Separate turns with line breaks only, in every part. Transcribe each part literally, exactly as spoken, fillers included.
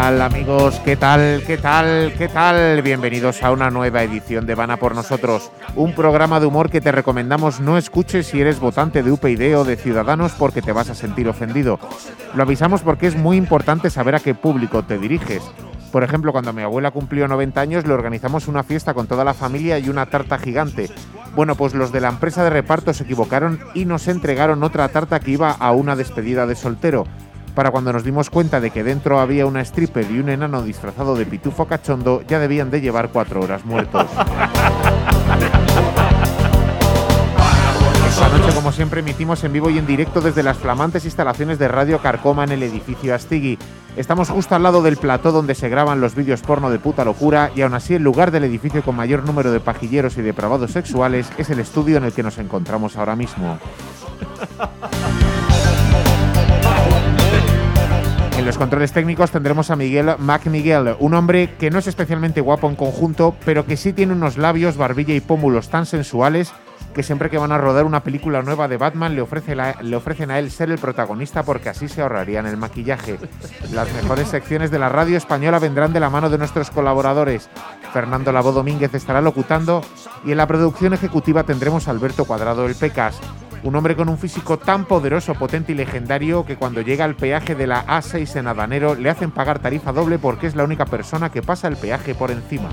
tal, amigos? ¿Qué tal? ¿Qué tal? ¿Qué tal? Bienvenidos a una nueva edición de Van a por nosotros, un programa de humor que te recomendamos no escuches si eres votante de U P YD o de Ciudadanos porque te vas a sentir ofendido. Lo avisamos porque es muy importante saber a qué público te diriges. Por ejemplo, cuando mi abuela cumplió noventa años, le organizamos una fiesta con toda la familia y una tarta gigante. Bueno, pues los de la empresa de reparto se equivocaron y nos entregaron otra tarta que iba a una despedida de soltero. Para cuando nos dimos cuenta de que dentro había una stripper y un enano disfrazado de pitufo cachondo, ya debían de llevar cuatro horas muertos. Esta noche, como siempre, emitimos en vivo y en directo desde las flamantes instalaciones de Radio Carcoma en el edificio Astigui. Estamos justo al lado del plató donde se graban los vídeos porno de puta locura y aún así el lugar del edificio con mayor número de pajilleros y depravados sexuales es el estudio en el que nos encontramos ahora mismo. En los controles técnicos tendremos a Miguel MacMiguel, un hombre que no es especialmente guapo en conjunto, pero que sí tiene unos labios, barbilla y pómulos tan sensuales que siempre que van a rodar una película nueva de Batman le, ofrece la, le ofrecen a él ser el protagonista porque así se ahorrarían el maquillaje. Las mejores secciones de la radio española vendrán de la mano de nuestros colaboradores. Fernando Labó Domínguez estará locutando y en la producción ejecutiva tendremos a Alberto Cuadrado el Pecas. Un hombre con un físico tan poderoso, potente y legendario que cuando llega al peaje de la A seis en Adanero le hacen pagar tarifa doble porque es la única persona que pasa el peaje por encima.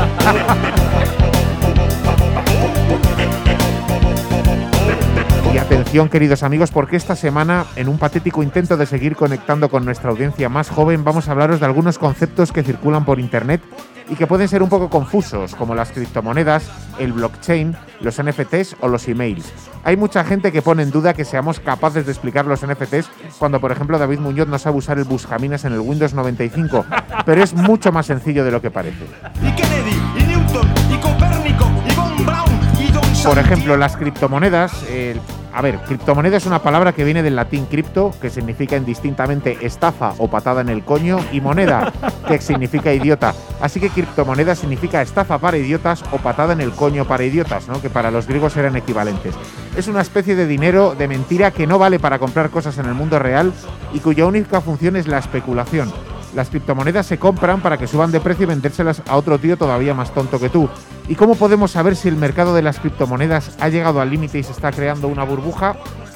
Y atención, queridos amigos, porque esta semana, en un patético intento de seguir conectando con nuestra audiencia más joven, vamos a hablaros de algunos conceptos que circulan por internet y que pueden ser un poco confusos, como las criptomonedas, el blockchain, los N F Ts o los emails. Hay mucha gente que pone en duda que seamos capaces de explicar los N F Ts cuando, por ejemplo, David Muñoz no sabe usar el buscaminas en el Windows noventa y cinco, pero es mucho más sencillo de lo que parece.
Y Kennedy, y Newton, y Copérnico, y Von Braun, y Don Santi.
Por ejemplo, las criptomonedas... Eh, A ver, criptomoneda es una palabra que viene del latín cripto, que significa indistintamente estafa o patada en el coño, y moneda, que significa idiota. Así que criptomoneda significa estafa para idiotas o patada en el coño para idiotas, ¿no? Que para los griegos eran equivalentes. Es una especie de dinero de mentira que no vale para comprar cosas en el mundo real y cuya única función es la especulación. Las criptomonedas se compran para que suban de precio y vendérselas a otro tío todavía más tonto que tú. ¿Y cómo podemos saber si el mercado de las criptomonedas ha llegado al límite y se está creando una burbuja?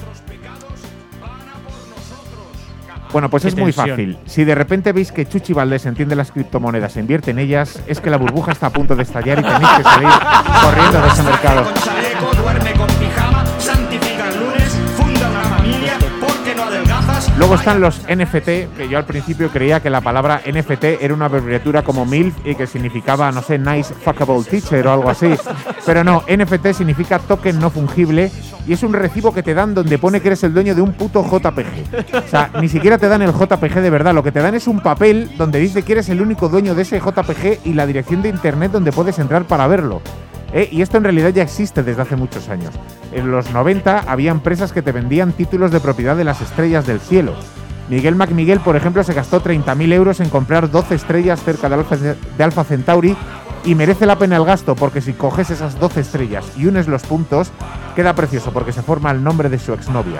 Bueno, pues es muy fácil. Si de repente veis que Chuchi Valdés entiende las criptomonedas e invierte en ellas, es que la burbuja está a punto de estallar y tenéis que salir corriendo de ese mercado.
Con chaleco, duerme con pijama, santifica el lunes, funda una familia, porque no adelgazas.
Luego están los N F T, que yo al principio creía que la palabra N F T era una abreviatura como MILF y que significaba, no sé, Nice Fuckable Teacher o algo así. Pero no, N F T significa token no fungible y es un recibo que te dan donde pone que eres el dueño de un puto J P G. O sea, ni siquiera te dan el J P G de verdad, lo que te dan es un papel donde dice que eres el único dueño de ese J P G y la dirección de internet donde puedes entrar para verlo. Eh, y esto en realidad ya existe desde hace muchos años. En los noventa había empresas que te vendían títulos de propiedad de las estrellas del cielo. Miguel MacMiguel, por ejemplo, se gastó treinta mil euros en comprar doce estrellas cerca de Alfa, de Alfa Centauri y merece la pena el gasto porque si coges esas doce estrellas y unes los puntos, queda precioso porque se forma el nombre de su exnovia.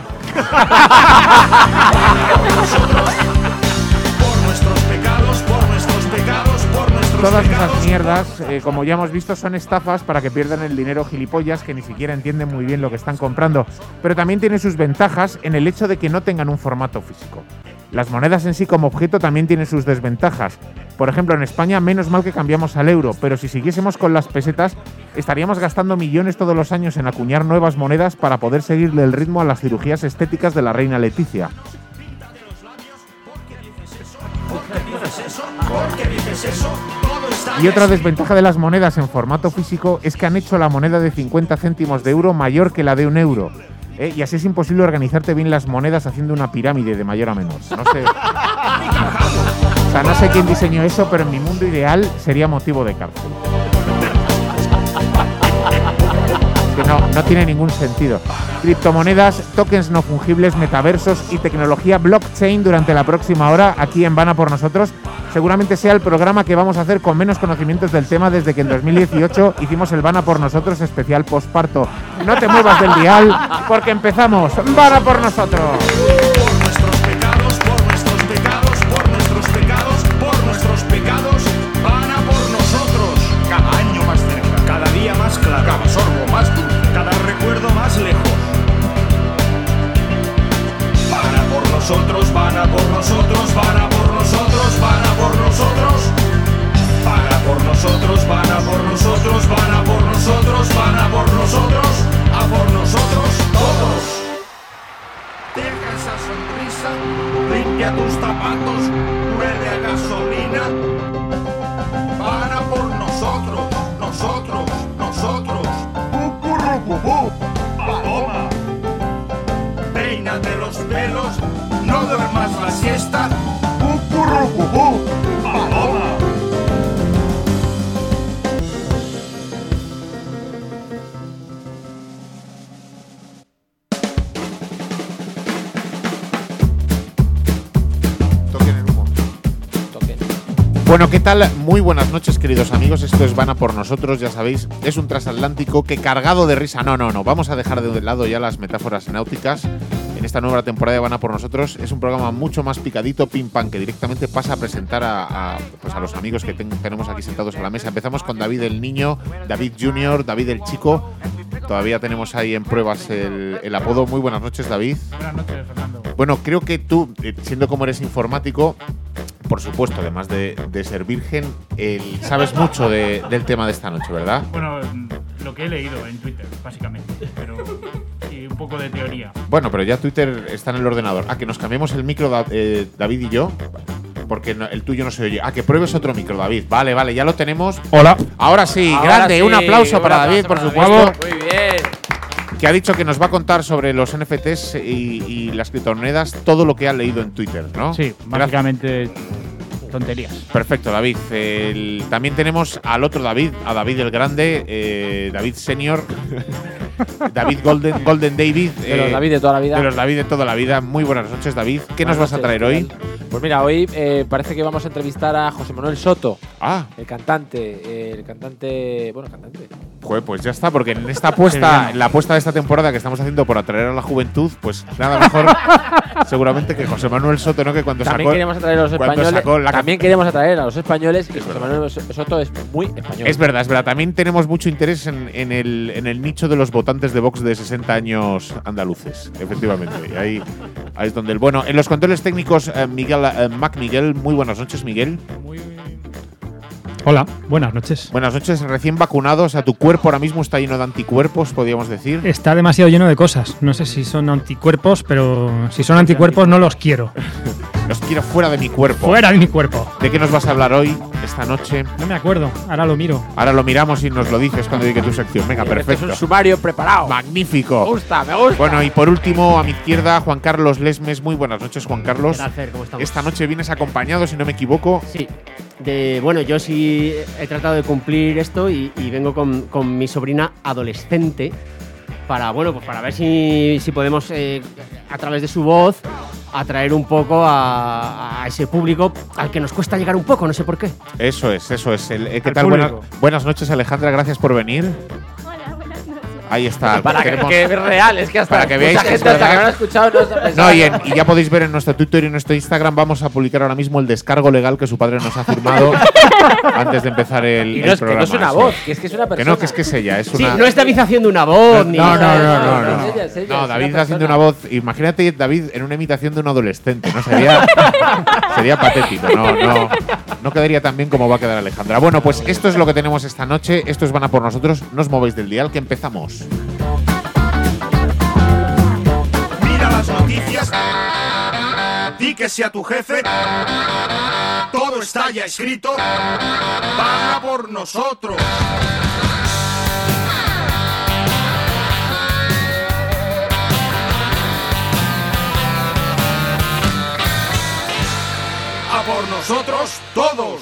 Por nuestros pecados, por nuestros pecados, por nuestros
Todas
pecados.
esas mierdas, eh, como ya hemos visto, son estafas para que pierdan el dinero gilipollas que ni siquiera entienden muy bien lo que están comprando. Pero también tiene sus ventajas en el hecho de que no tengan un formato físico. Las monedas en sí como objeto también tienen sus desventajas. Por ejemplo, en España, menos mal que cambiamos al euro, pero si siguiésemos con las pesetas, estaríamos gastando millones todos los años en acuñar nuevas monedas para poder seguirle el ritmo a las cirugías estéticas de la reina Leticia. Y otra desventaja de las monedas en formato físico es que han hecho la moneda de cincuenta céntimos de euro mayor que la de un euro. ¿Eh? Y así es imposible organizarte bien las monedas haciendo una pirámide de mayor a menor. No sé. O sea, no sé quién diseñó eso, pero en mi mundo ideal sería motivo de cárcel. Que no, no tiene ningún sentido. Criptomonedas, tokens no fungibles, metaversos y tecnología blockchain durante la próxima hora aquí en Van a por nosotros. Seguramente sea el programa que vamos a hacer con menos conocimientos del tema desde que en dos mil dieciocho hicimos el Van a por nosotros especial posparto. No te muevas del dial porque empezamos. Van a por nosotros.
Por nuestros pecados, por nuestros pecados, por nuestros pecados, por casa, limpia tus zapatos, huele a gasolina. Van a por nosotros, nosotros, nosotros. ¡Cucurrucucú! ¡Paloma! Peínate los pelos, no duermas la siesta. ¡Cucurrucucú! ¡Paloma!
Bueno, ¿qué tal? Muy buenas noches, queridos amigos. Esto es Van a por nosotros, ya sabéis, es un transatlántico que cargado de risa. No, no, no, vamos a dejar de lado ya las metáforas náuticas. En esta nueva temporada de Van a por nosotros es un programa mucho más picadito, pim pam, que directamente pasa a presentar a, a, pues a los amigos que ten, tenemos aquí sentados a la mesa. Empezamos con David el niño, David junior, David el chico. Todavía tenemos ahí en pruebas el, el apodo. Muy buenas noches, David.
Buenas noches, Fernando.
Bueno, creo que tú, siendo como eres informático, por supuesto, además de, de ser virgen, el, sabes mucho de, del tema de esta noche, ¿verdad?
Bueno, lo que he leído en Twitter, básicamente, pero y un poco de teoría.
Bueno, pero ya Twitter está en el ordenador. Ah, que nos cambiemos el micro, da, eh, David y yo, porque no, el tuyo no se oye. Ah, que pruebes otro micro, David. Vale, vale, ya lo tenemos.
Hola.
Ahora sí,
Ahora
grande.
sí,
un aplauso
un
para
aplauso
David,
para
por
David.
supuesto.
Muy bien.
Que ha dicho que nos va a contar sobre los N F Ts y, y las criptomonedas, todo lo que ha leído en Twitter, ¿no?
Sí, básicamente tonterías.
Perfecto, David. El, también tenemos al otro David, a David el Grande, eh, David Senior, David Golden, Golden David.
De los
eh,
David de toda la vida.
De los David de toda la vida. Muy buenas noches, David. ¿Qué
Buenas
nos vas a
noches,
traer
¿qué
hoy?
tal? Pues mira, hoy eh, parece que vamos a entrevistar a José Manuel Soto,
Ah,
el cantante, eh, el cantante, bueno, cantante.
pues, pues ya está, porque en esta apuesta, en la apuesta de esta temporada que estamos haciendo por atraer a la juventud, pues nada mejor seguramente que José Manuel Soto, ¿no? Que cuando
También
sacó,
queremos atraer a los
cuando
españoles.
sacó la
También queremos atraer a los españoles y José
verdad.
Manuel Soto es muy español.
Es verdad, es verdad. También tenemos mucho interés en, en, el, en el nicho de los votantes de Vox de sesenta años andaluces, efectivamente. Y ahí, ahí es donde el bueno. En los controles técnicos, eh, Miguel eh, Mac Miguel. Muy buenas noches, Miguel.
Muy
Hola, buenas noches.
Buenas noches, recién vacunado. O sea, tu cuerpo ahora mismo está lleno de anticuerpos, podríamos decir.
Está demasiado lleno de cosas. No sé si son anticuerpos, pero si son anticuerpos no los quiero.
Los quiero fuera de mi cuerpo.
Fuera de mi cuerpo.
¿De qué nos vas a hablar hoy, esta noche?
No me acuerdo, ahora lo miro.
Ahora lo miramos y nos lo dices cuando diga tu sección. Venga,
Este
perfecto.
es un sumario preparado.
Magnífico.
Me gusta, me gusta.
Bueno, y por último, a mi izquierda, Juan Carlos Lesmes. Muy buenas noches, Juan Carlos.
¿Qué tal, Fer? ¿Cómo estamos?
Esta noche vienes acompañado, si no me equivoco.
Sí. De, bueno, yo sí he tratado de cumplir esto y, y vengo con, con mi sobrina adolescente para, bueno, pues para ver si, si podemos, eh, a través de su voz, atraer un poco a, a ese público al que nos cuesta llegar un poco, no sé por qué.
Eso es, eso es. El, eh, ¿Qué
Al
tal? Buenas,
público.
buenas noches, Alejandra. Gracias por venir.
Hola, buenas noches.
Ahí está.
Para que,
Queremos-
que es real, es que hasta
para que veáis
mucha
que es
gente hasta
verdad.
que no lo ha escuchado no se ha pensado.
No, y, en- y ya podéis ver en nuestro Twitter y en nuestro Instagram, vamos a publicar ahora mismo el descargo legal que su padre nos ha firmado antes de empezar el,
Y
el
no es que
programa.
no es una
Eso.
voz, que es que es una
Que
persona.
no, que es que es ella, es
Sí,
una…
no es David haciendo una voz ni
No, no,
nada.
no, no, no.
Es ella, es ella,
No,
es
David
una
haciendo
persona.
una voz. Imagínate David en una imitación de un adolescente, ¿no? Sería, sería patético, no, no, no quedaría tan bien como va a quedar Alejandra. Bueno, pues esto es lo que tenemos esta noche. Esto es Van a por nosotros. No os movéis del dial, que empezamos.
Mira las noticias. Di que sea tu jefe. Todo está ya escrito. Van a por nosotros. A por nosotros todos.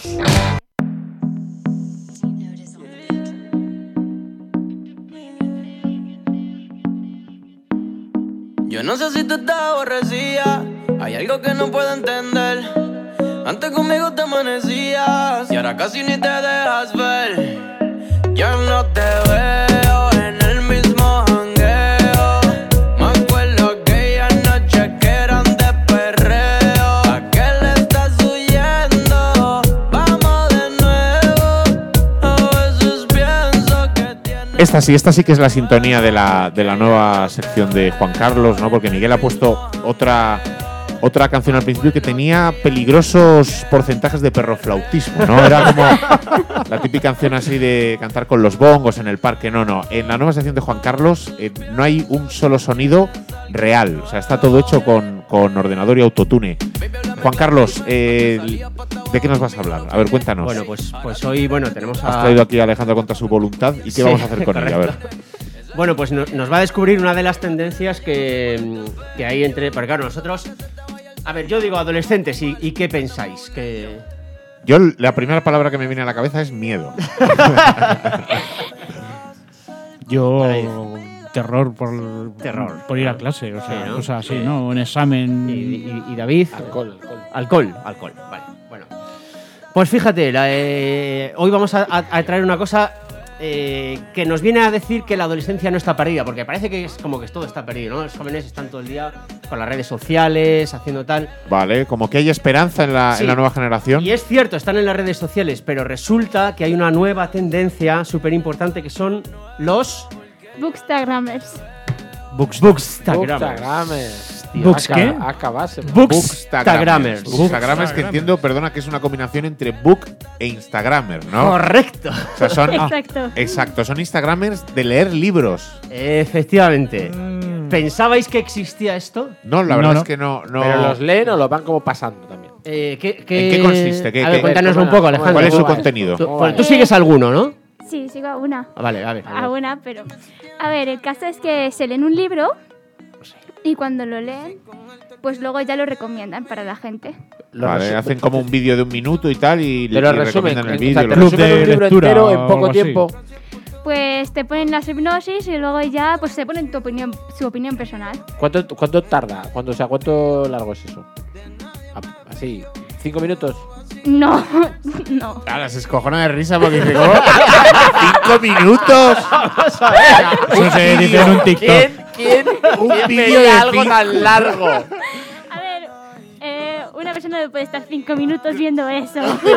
Yo no sé si tú estás aborrecida, hay algo que no puedo entender. Antes conmigo te amanecías y ahora casi ni te dejas ver. Ya no te veo en el mismo jangueo. Me acuerdo aquella noche que eran de perreo. ¿A qué le estás huyendo? Vamos de nuevo. A veces pienso que tienes…
Esta sí, esta sí que es la sintonía de la, de la nueva sección de Juan Carlos, ¿no? Porque Miguel ha puesto otra, otra canción al principio que tenía peligrosos porcentajes de perroflautismo, ¿no? Era como la típica canción así de cantar con los bongos en el parque. No, no. En la nueva sección de Juan Carlos eh, no hay un solo sonido real. O sea, está todo hecho con, con ordenador y autotune. Juan Carlos, eh, ¿de qué nos vas a hablar? A ver, cuéntanos.
Bueno, pues, pues hoy bueno tenemos a...
Has traído aquí a Alejandro contra su voluntad. ¿Y qué
Sí,
vamos a hacer con ella? A ver.
Bueno, pues no, nos va a descubrir una de las tendencias que, que hay entre... Porque claro, nosotros... A ver, yo digo adolescentes, ¿y, y qué pensáis? Que...
Yo, la primera palabra que me viene a la cabeza es miedo.
Yo,
Ahí.
terror por,
Terror.
por ir a clase, o sea,
Sí, ¿no?
cosas así, ¿no? Un examen.
¿Y, y, y David?
Alcohol, alcohol.
Alcohol, alcohol, vale. Bueno. Pues fíjate, la, eh, hoy vamos a, a- a traer una cosa eh, que nos viene a decir que la adolescencia no está perdida, porque parece que es como que todo está perdido, ¿no? Los jóvenes están todo el día con las redes sociales, haciendo tal.
Vale, como que hay esperanza en la,
Sí.
en la nueva generación.
Y es cierto, están en las redes sociales, pero resulta que hay una nueva tendencia súper importante que son los
Bookstagrammers.
Books.
Bookstagrammers.
Bookstagramers. tío.
Books,
Acaba-
¿qué?
Acabase.
Bookstagrammers.
Bookstagrammers, que entiendo, perdona, que es una combinación entre book e Instagrammer, ¿no?
Correcto.
O sea, son,
Exacto.
exacto, son Instagramers de leer libros.
Efectivamente.
Mm.
¿Pensabais que existía esto?
No, la verdad
No, no.
es que no. no
Pero los leen o los van como pasando también.
Eh, ¿qué,
¿En qué consiste? ¿Qué-
a ver,
qué-
cuéntanoslo un
cómo
poco,
va?
Alejandro.
¿Cuál es su
¿Cómo va
contenido?
Tú,
¿Cómo
bueno,
va?
tú sigues alguno, ¿no?
Sí, sigo a una.
Ah, Vale, a ver. a ver.
A una, pero. A ver, el caso es que se leen un libro y cuando lo leen, pues luego ya lo recomiendan para la gente.
Los
Vale,
resu-
hacen como un vídeo de un minuto y tal y,
Pero
y
resumen,
recomiendan el
o
vídeo.
sea, te
lo-
Club
resumen
de
un libro
lectura
entero
o
en poco
algo así.
tiempo.
Pues te ponen las hipnosis y luego ya pues te ponen tu opinión, su opinión personal.
¿Cuánto, ¿Cuánto tarda? ¿Cuánto, o sea, ¿cuánto largo es eso? A- Así, ¿cinco minutos?
No, no.
Ahora se escojona de risa porque dice, ¿cómo? ¡Cinco minutos!
Eso se dice en un TikTok.
¿Quién? ¿Quién?
Un
¿Quién
vídeo
veía
de
algo
cinco-
tan largo?
A ver, eh, una persona no puede estar cinco minutos viendo eso.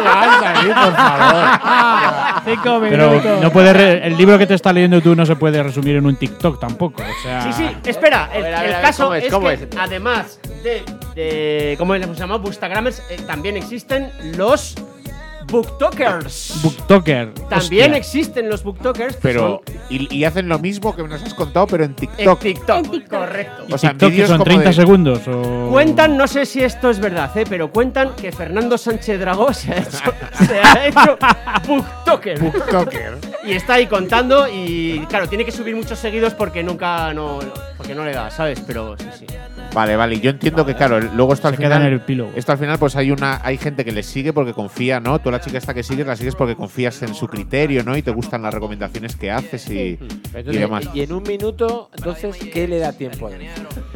Cinco Pero no puede re- el libro que te está leyendo tú no se puede resumir en un TikTok tampoco. O sea,
Sí, sí, espera. El,
A ver, a ver,
el
a ver,
caso
¿cómo es?
es,
¿Cómo
que
es?
además de, de ¿cómo le hemos llamado? Bookstagrammers, eh, también existen los booktokers.
Booktoker.
También
hostia.
existen los booktokers. que
Pero,
son
y, y hacen lo mismo que nos has contado, pero en
en
TikTok.
TikTok.
En TikTok.
Correcto.
O sea,
TikTok que
vídeos
son
como
treinta
de-
segundos o…
Cuentan, no sé si esto es verdad, ¿eh? pero cuentan que Fernando Sánchez Dragó se ha hecho, se ha hecho booktoker.
TikToker.
Y está ahí contando y claro, tiene que subir muchos seguidos porque nunca no, porque no le da, ¿sabes? Pero sí, sí.
Vale, vale. Yo entiendo que, claro, luego esto al
Se queda
final.
en el epílogo.
Esto al final, pues hay una, hay gente que le sigue porque confía, ¿no? Tú la chica esta que sigues, la sigues porque confías en su criterio, ¿no? Y te gustan las recomendaciones que haces y,
Entonces,
y demás.
y en un minuto, entonces, ¿qué le da tiempo a él?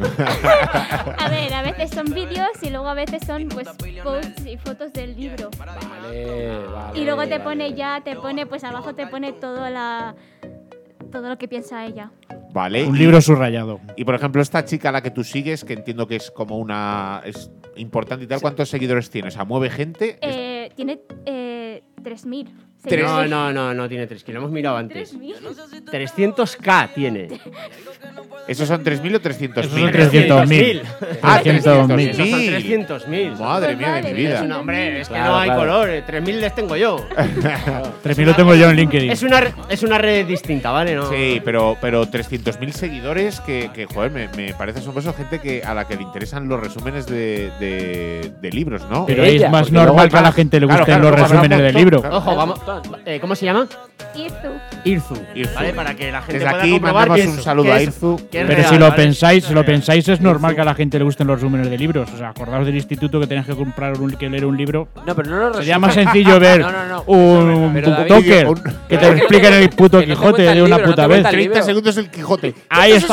A ver, a veces son vídeos y luego a veces son pues posts y fotos del libro.
Vale, vale.
Y luego te
vale.
pone ya, te pone, pues abajo te pone todo la todo lo que piensa ella.
Vale.
Un
y-
libro subrayado.
Y por ejemplo, esta chica a la que tú sigues, que entiendo que es como una. Es importante y tal, ¿cuántos seguidores tiene? O sea, ¿mueve gente?
Eh, tiene eh, tres mil.
Tres-
No, no, no, no tiene tres, que lo hemos mirado antes.
tres mil.
trescientos K tiene.
¿Esos son tres mil o trescientos
Esos
mil?
son trescientos mil.
Ah,
trescientos mil.
Esos son trescientos mil.
Madre mía de mi
Madre
vida.
mía.
No, hombre, es que
Claro,
no hay
claro.
color. eh, tres mil les tengo yo.
tres mil lo tengo yo en LinkedIn.
Es una, re- es una red distinta, ¿vale? No.
Sí, pero, pero trescientos mil seguidores que, que joder, me, me parece asombroso. Gente que, a la que le interesan los resúmenes de, de, de libros, ¿no?
Pero
Ella,
es más
porque luego
normal
hay
que a la
más.
gente le
Claro,
gusten
claro,
los
luego habrá un
resúmenes del
montón,
libro.
claro.
Ojo, vamos. Eh, ¿Cómo se llama?
Irzu.
Irzu.
Irzu.
¿Vale? Para que la gente
Desde
pueda
aquí
comprobar
mandamos
que
un
es-
saludo
que
a
es-
Irzu.
que es
Pero
real,
si lo
¿vale?
pensáis, si lo pensáis, es normal que a la gente le gusten los resúmenes de libros. O sea, acordaos del instituto que tenías que comprar un, que leer un libro.
No, pero no lo
Sería
resumen.
más sencillo ver
No, no, no.
un
Pero David-
booktoker
un-
que
Pero
te
que
explique
no te-
el puto
que no te
Quijote
cuenta el
de una
libro, no
puta
te
vez.
cuenta el
treinta
libro.
segundos el Quijote.
Ahí está.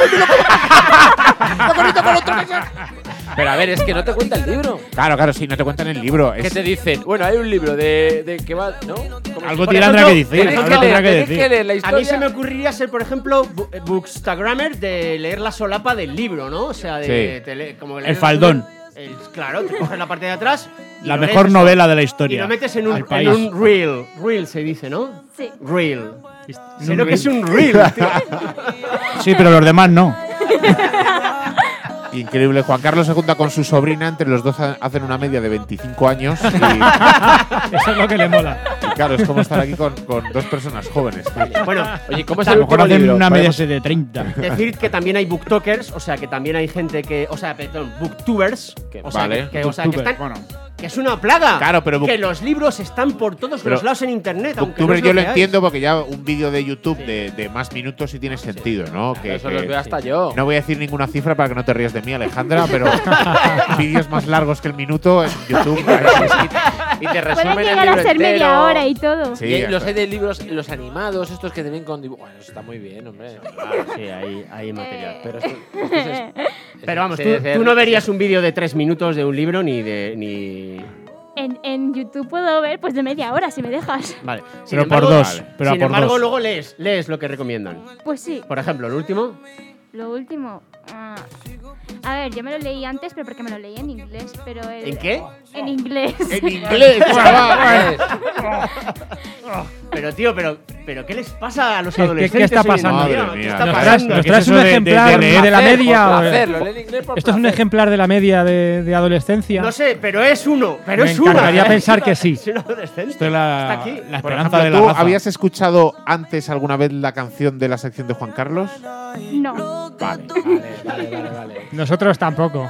Pero a ver, es que no te cuenta el libro.
Claro, claro, sí, no te cuentan el libro.
¿Qué
Es,
te dicen? Bueno, hay un libro de, de que va, ¿no? Como
Algo
por
tendrá
ejemplo,
que decir,
tenéis
algo
que leer,
tendrá que
tenéis
decir.
que leer la
A
historia.
mí se me ocurriría ser, por ejemplo, bu- eh, bookstagrammer de leer la solapa del libro, ¿no? O sea, de
Sí.
te le- como leer
El faldón.
el- claro, te coges la parte de atrás. y
La
lo
mejor
lees
novela de la
Y
historia.
lo metes en un,
al
en
país.
un reel. Reel se dice, ¿no?
Sí.
Reel.
un
Sé lo que
reel.
es un reel, tío.
Sí, pero los demás no.
increíble. Juan Carlos se junta con su sobrina, entre los dos ha- hacen una media de veinticinco años. Y,
Eso es lo que le mola.
y Claro, es como estar aquí con, con dos personas jóvenes. tío.
Bueno,
Oye, ¿cómo es
A
el
lo mejor
último
hacen
libro?
una media
Podemos-
de treinta.
decir que también hay booktokers, o sea, que también hay gente que, o sea, perdón, booktubers,
Que-
o sea,
vale.
que, que- o sea, que
Booktuber,
están,
bueno.
que es una plaga.
Claro, pero book-
que los libros están por todos
Pero
los lados en internet, aunque no
Booktuber
es
yo lo
que hay.
entiendo porque ya un vídeo de YouTube de, de más minutos sí tiene sentido, ¿no? Que,
Eso
que-
los veo hasta yo.
No voy a decir ninguna cifra para que no te rías de mí, Alejandra, pero vídeos más largos que el minuto en YouTube.
Y te
Puede
resumen el
llegar
libro
a ser media
entero.
hora y todo.
Sí,
Y hay-
eso.
los hay de libros, los animados, estos que te ven con dibujos. Bueno, eso está muy bien, hombre.
Claro, sí, hay, hay material.
Pero, esto- esto es- es-
Pero vamos,
sí,
tú,
de ser-
tú no verías un vídeo de tres minutos de un libro ni de. ni.
En, en YouTube puedo ver pues de media hora si me dejas.
Vale. Sin
Pero por
embargo-
dos.
vale.
Pero
sin
por
embargo,
dos.
luego lees, lees lo que recomiendan.
Pues sí.
Por ejemplo, el último.
Lo último. ah, a ver, yo me lo leí antes, pero porque me lo leí en inglés. Pero el-
¿En qué?
En inglés.
En inglés, chaval.
Pero tío, pero, pero ¿qué les pasa a los
¿Qué- qué-
adolescentes?
qué está
hoy en
pasando?
día?
Madre
¿Qué
mía.
está
¿Nos
Claro,
traes,
pasando?
nos
¿qué
traes
es
un
eso de- de-
ejemplar
de-
de,
de
la
Placer,
media?
por
o-
placer, lo lee en inglés por
¿Esto es un
placer.
ejemplar de la media de, de adolescencia?
No sé, pero es uno. Pero
Me
es uno.
encantaría
¿eh?
pensar que sí.
Es un adolescente.
Esto es la,
Está aquí.
la
Por
esperanza
ejemplo,
de la
¿tú
raza.
habías escuchado antes alguna vez la canción de la sección de Juan Carlos?
No.
Vale.
Vale, vale, vale, vale.
Nosotros tampoco.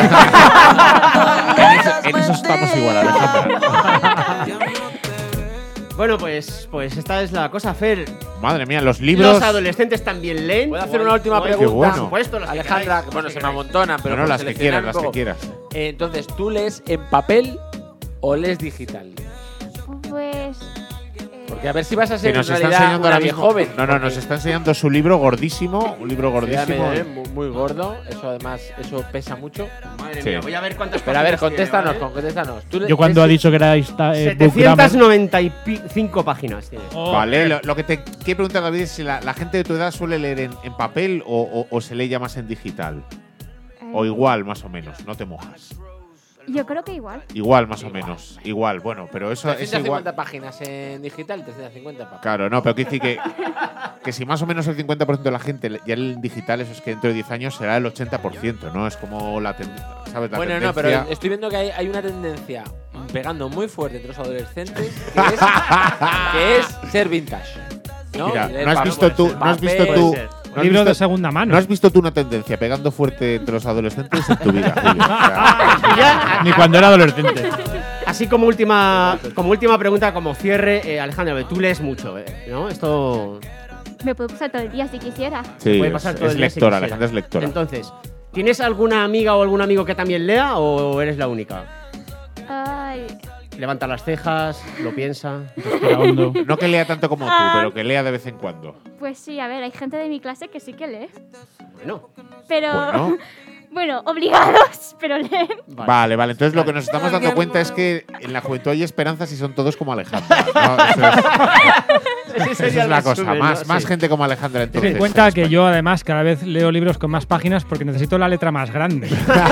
En eso, en eso estamos igual, Alejandra.
Bueno, pues, pues esta es la cosa, Fer.
Madre mía, los libros.
Los adolescentes también leen.
¿Puedo hacer
O
una
hay-
última
o hay-
pregunta?
Qué bueno.
Por supuesto, las que
Alejandra,
queráis,
que, bueno,
las
se
que
me
queráis.
amontonan, pero
No, no,
por
las que
seleccionar
quieras,
un
las que
poco.
quieras.
Eh, entonces, ¿tú lees en papel o lees digital?
Pues.
Porque a ver si vas a
Que
ser en
nos está
realidad
enseñando ahora
una
mismo.
joven.
No, no, nos está enseñando su libro gordísimo. Un libro gordísimo.
Muy, muy gordo. Eso además, eso pesa mucho.
Madre
Sí.
mía, voy a ver cuántas
Pero a ver,
páginas tiene,
contéstanos,
¿vale?
contéstanos. ¿Tú le-
Yo cuando
lees-
ha dicho que era esta, eh, bookgrammar-
setecientas noventa y cinco páginas tiene.
Oh,
Vale, lo, lo que te quiero preguntar, David, es si la, la gente de tu edad suele leer en, en papel o, o- o se lee ya más en digital. O
eh,
igual, más o menos. No te mojas.
Yo creo que igual.
Igual, más o menos. Igual, bueno, pero eso es
trescientas cincuenta
igual.
páginas en digital, trescientas cincuenta páginas.
Claro, no, pero quiero decir que, que si más o menos el cincuenta por ciento de la gente le- ya lee en digital, eso es que dentro de diez años será el ochenta por ciento, ¿no? Es como la, ten- ¿sabes? La
Bueno, no,
tendencia.
pero estoy viendo que hay, hay una tendencia pegando muy fuerte entre los adolescentes que es, que es ser vintage. ¿no?
Mira,
Leer
¿no has
papel,
visto tú,
papel,
no has visto
puede
tú,
ser.
no has
Libro
visto-
de segunda mano.
¿no has visto tú una tendencia pegando fuerte entre los adolescentes en tu vida, Julio? O sea,
Y ya,
Ni cuando era adolescente.
así como última, como última pregunta, como cierre, eh, Alejandra, tú lees mucho, eh, ¿no? Esto
Me puedo pasar todo el día si quisiera.
sí,
puede
es,
pasar todo
es
el día si
lectora,
quisiera.
Alejandra es lectora.
Entonces, ¿tienes alguna amiga o algún amigo que también lea o eres la única?
Ay,
Levanta las cejas, lo piensa.
Respira hondo.
No que lea tanto como tú,
Ah.
pero que lea de vez en cuando.
pues sí, a ver, hay gente de mi clase que sí que lee.
Bueno,
Pero.
Bueno.
Bueno, obligados, pero leen.
Vale, vale. Entonces lo que nos estamos dando cuenta es que en la juventud hay esperanzas y son todos como Alejandra. ¿no? Eso es, eso es la cosa. Más, más gente como Alejandra
Ten
entonces.
en cuenta que yo además cada vez leo libros con más páginas porque necesito la letra más grande.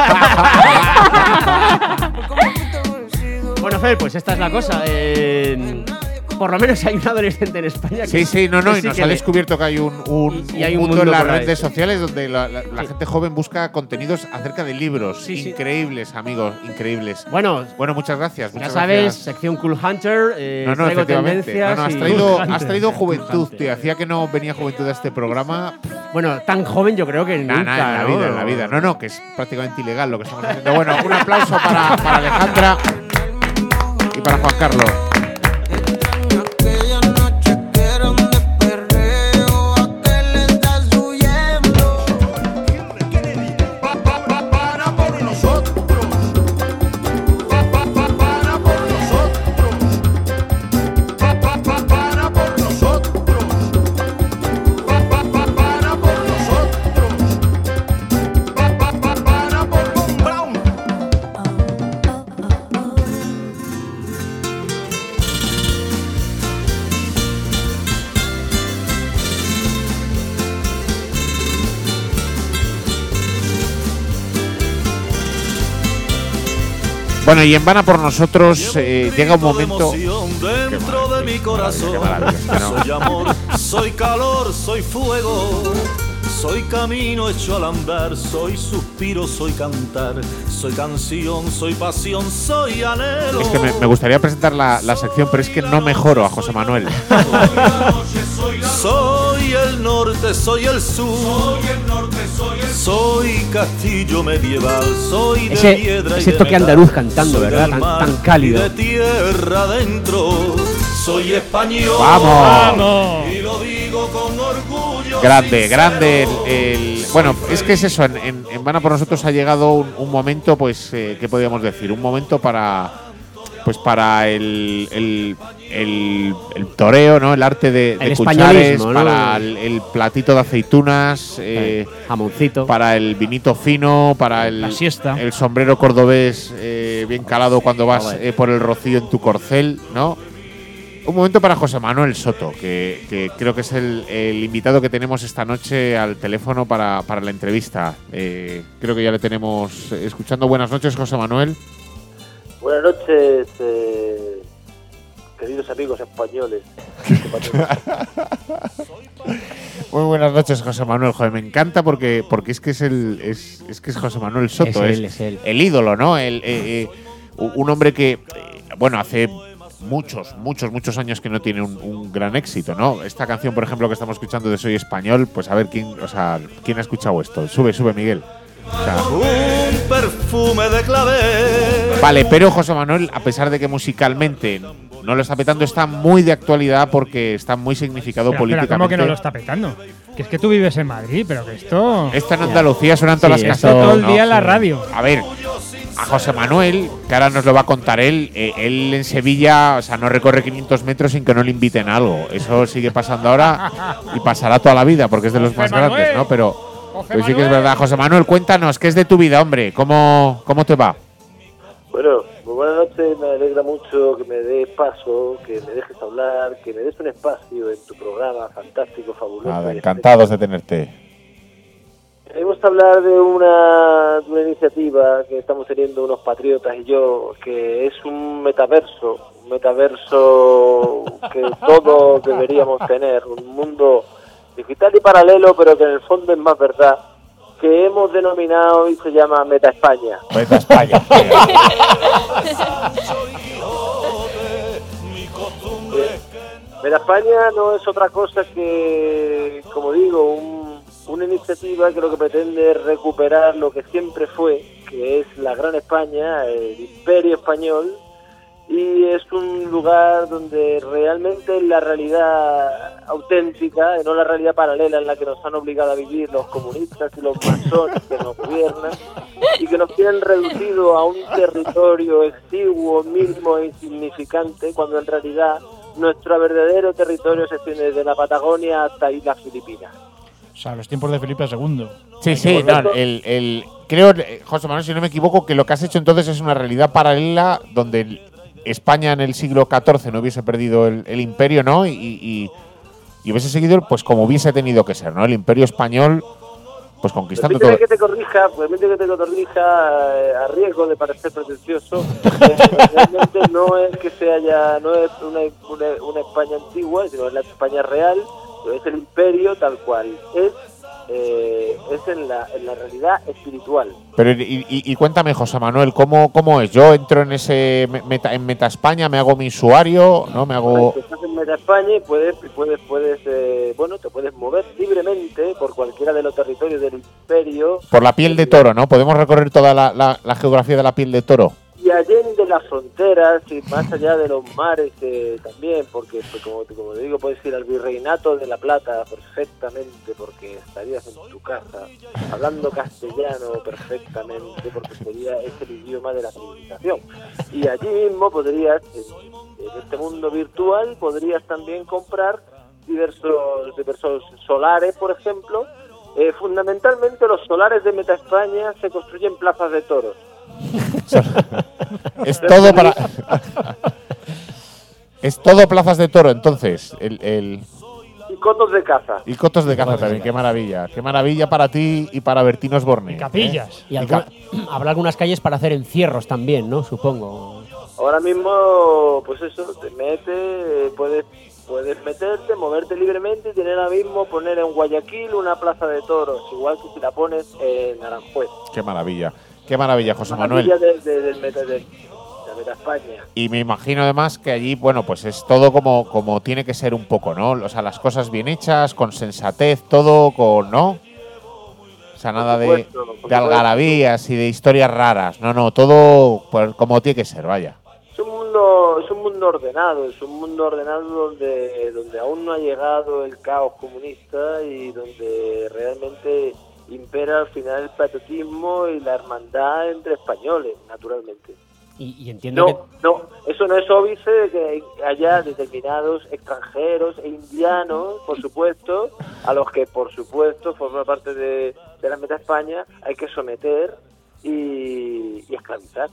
Bueno, Fer, pues esta es la cosa. eh, por lo menos hay un adolescente en España que
Sí, sí, no, no,
que
y
sí
nos
que
ha
lee.
descubierto que hay un, un,
Y- y hay
un
un
mundo,
mundo
en las
por ahí.
redes sociales donde la, la- la gente joven busca contenidos acerca de libros.
Sí, sí.
Increíbles, amigos, increíbles.
Bueno,
Bueno, muchas gracias.
ya
Muchas
sabes,
gracias.
sección Cool Hunter. Eh,
No, no,
traigo
efectivamente. No,
tendencias.
no, has
y-
traído,
Hunter.
has traído juventud, tío. Hacía que no venía juventud a este programa.
Bueno, tan joven yo creo que
Nada,
nunca.
nada, en la
¿no?
vida, en la vida. No, no, que es prácticamente ilegal lo que estamos haciendo. Bueno, un aplauso para, para Alejandra y para Juan Carlos.
Aquella noche que eran de perreo, ¿a qué le estás huyendo?
Pa, pa, pa, para por nosotros. Pa, pa, pa, para por nosotros. Pa, pa, pa, para por nosotros. Pa, pa, pa, para por nosotros. Pa, pa, pa, para por Von Braun.
Bueno, y en Vana por nosotros eh, llega un momento.
Dentro de mi corazón
Qué maravilla, qué maravilla, es que no.
soy amor, soy calor, soy fuego,
Soy camino hecho al andar, soy suspiro, soy cantar, soy canción, soy pasión, soy anhelo.
Es que me, me gustaría presentar la, la sección, pero es que no mejoro a José Manuel.
Soy el norte, soy el sur, soy castillo medieval, soy de
Ese,
piedra y
ese
de
toque
metal,
andaluz cantando,
soy
¿verdad?
del
Tan,
mar
tan
y
cálido.
de tierra adentro, soy español.
¡Vamos!
Y lo digo con orgullo.
Grande, grande. El, el- bueno, es que es eso. En, en, en Van a por nosotros ha llegado un, un momento, pues, eh, ¿qué podríamos decir? Un momento para, pues, para el, el, el, el toreo, ¿no? El arte de, de
El
cuchares,
españolismo, ¿no?
para el, el platito de aceitunas, eh,
Jamoncito.
para el vinito fino, para el,
La siesta.
el sombrero cordobés eh, bien calado cuando vas
Ah, bueno.
eh, por el rocío en tu corcel, ¿no? Un momento para José Manuel Soto, que, que creo que es el, el invitado que tenemos esta noche al teléfono para, para la entrevista. Eh, creo que ya le tenemos eh, escuchando. Buenas noches, José Manuel.
Buenas noches, eh, queridos amigos españoles.
Muy buenas noches, José Manuel. Joder, me encanta porque, porque es que es el es, es que es José Manuel Soto,
Es él, es él.
el ídolo, ¿no? El, eh, eh, un hombre que, eh, bueno, hace muchos, muchos, muchos años que no tiene un, un gran éxito, ¿no? Esta canción, por ejemplo, que estamos escuchando de Soy Español, pues a ver quién, o sea, quién ha escuchado esto. Sube, sube, Miguel. O sea,
Un perfume de clavel.
vale, pero José Manuel, a pesar de que musicalmente no lo está petando, está muy de actualidad porque está muy significado
Espera, espera,
políticamente.
¿cómo que no lo está petando? Que es que tú vives en Madrid, pero que esto…
Esta en Andalucía suenan todas
Sí,
las
esto
casetas.
todo el
¿no?
día en la radio.
A ver, a José Manuel, que ahora nos lo va a contar él, eh, él en Sevilla, o sea, no recorre quinientos metros sin que no le inviten a algo. Eso sigue pasando ahora y pasará toda la vida porque es de los
José
más
Manuel.
grandes, ¿no? Pero,
José
pero sí que es
Manuel.
verdad. José Manuel, cuéntanos, ¿qué es de tu vida, hombre? ¿Cómo, cómo te va?
Bueno, muy buenas noches, me alegra mucho que me des paso, que me dejes hablar, que me des un espacio en tu programa fantástico, fabuloso.
Nada, encantados de tenerte.
Queremos hablar de una, de una iniciativa que estamos teniendo unos patriotas y yo, que es un metaverso, un metaverso que todos deberíamos tener, un mundo digital y paralelo, pero que en el fondo es más verdad, que hemos denominado y se llama Meta España.
Vete a España.
Meta España no es otra cosa que, como digo, un- una iniciativa que lo que pretende es recuperar lo que siempre fue, que es la Gran España, el Imperio Español, y es un lugar donde realmente la realidad auténtica, y no la realidad paralela en la que nos han obligado a vivir los comunistas y los masones que nos gobiernan, y que nos tienen reducido a un territorio exiguo, mínimo e insignificante, cuando en realidad nuestro verdadero territorio se extiende desde la Patagonia hasta Islas Filipinas.
O sea, los tiempos de Felipe segundo.
Sí, sí, no, el, el, creo, eh, José Manuel, si no me equivoco, que lo que has hecho entonces es una realidad paralela donde el- España en el siglo catorce no hubiese perdido el, el imperio, ¿no? Y, y, y hubiese seguido, pues, como hubiese tenido que ser, ¿no? El imperio español, pues, conquistando todo.
Permíteme que te corrija, permíteme que te corrija eh, a riesgo de parecer pretencioso. eh, realmente no es que se haya, no es una, una, una España antigua, sino es la España real, pero es el imperio tal cual. Es, eh, es en la, en la realidad espiritual.
Pero, y, y- y cuéntame, José Manuel, ¿cómo, ¿cómo es? Yo entro en ese me- meta, en Meta España, me hago mi usuario, ¿no? Me hago…
Estás en Meta España y puedes, puedes, puedes eh, bueno, te puedes mover libremente por cualquiera de los territorios del imperio.
Por la piel de toro, ¿no? Podemos recorrer toda la, la- la geografía de la piel de toro.
Y allende las fronteras y más allá de los mares eh, también, porque pues, como, como te digo, puedes ir al Virreinato de la Plata perfectamente, porque estarías en tu casa hablando castellano perfectamente, porque sería es el idioma de la civilización. Y allí mismo podrías, en, en este mundo virtual, podrías también comprar diversos, diversos solares, por ejemplo. Eh, fundamentalmente los solares de Meta España se construyen plazas de toros.
Es todo para… es todo plazas de toro, entonces. El, el,
Y cotos de caza.
y cotos de caza también, qué maravilla. Qué maravilla para ti y para Bertín Osborne.
Y capillas.
Y alguna- habrá algunas calles para hacer encierros también, ¿no? Supongo.
Ahora mismo, pues eso, te metes, puedes puedes meterte, moverte libremente y tener ahora mismo poner en Guayaquil una plaza de toros, igual que si la pones en Aranjuez.
Qué maravilla, qué maravilla, José Manuel.
Maravilla de, de, del meta, de, de la Meta España.
Y me imagino además que allí, bueno, pues es todo como, como tiene que ser un poco, ¿no? O sea, las cosas bien hechas, con sensatez, todo con, ¿no? O sea, nada de,
supuesto, por
de algarabías y de historias raras. No, no, todo pues, como tiene que ser, vaya.
Es un mundo, es un mundo ordenado, es un mundo ordenado donde, donde aún no ha llegado el caos comunista y donde realmente impera al final el patriotismo y la hermandad entre españoles, naturalmente.
Y, y entiendo
No,
que…
no, eso no es óbice de que haya determinados extranjeros e indianos, por supuesto, a los que, por supuesto, forma parte de, de la Meta España, hay que someter y, y esclavizar.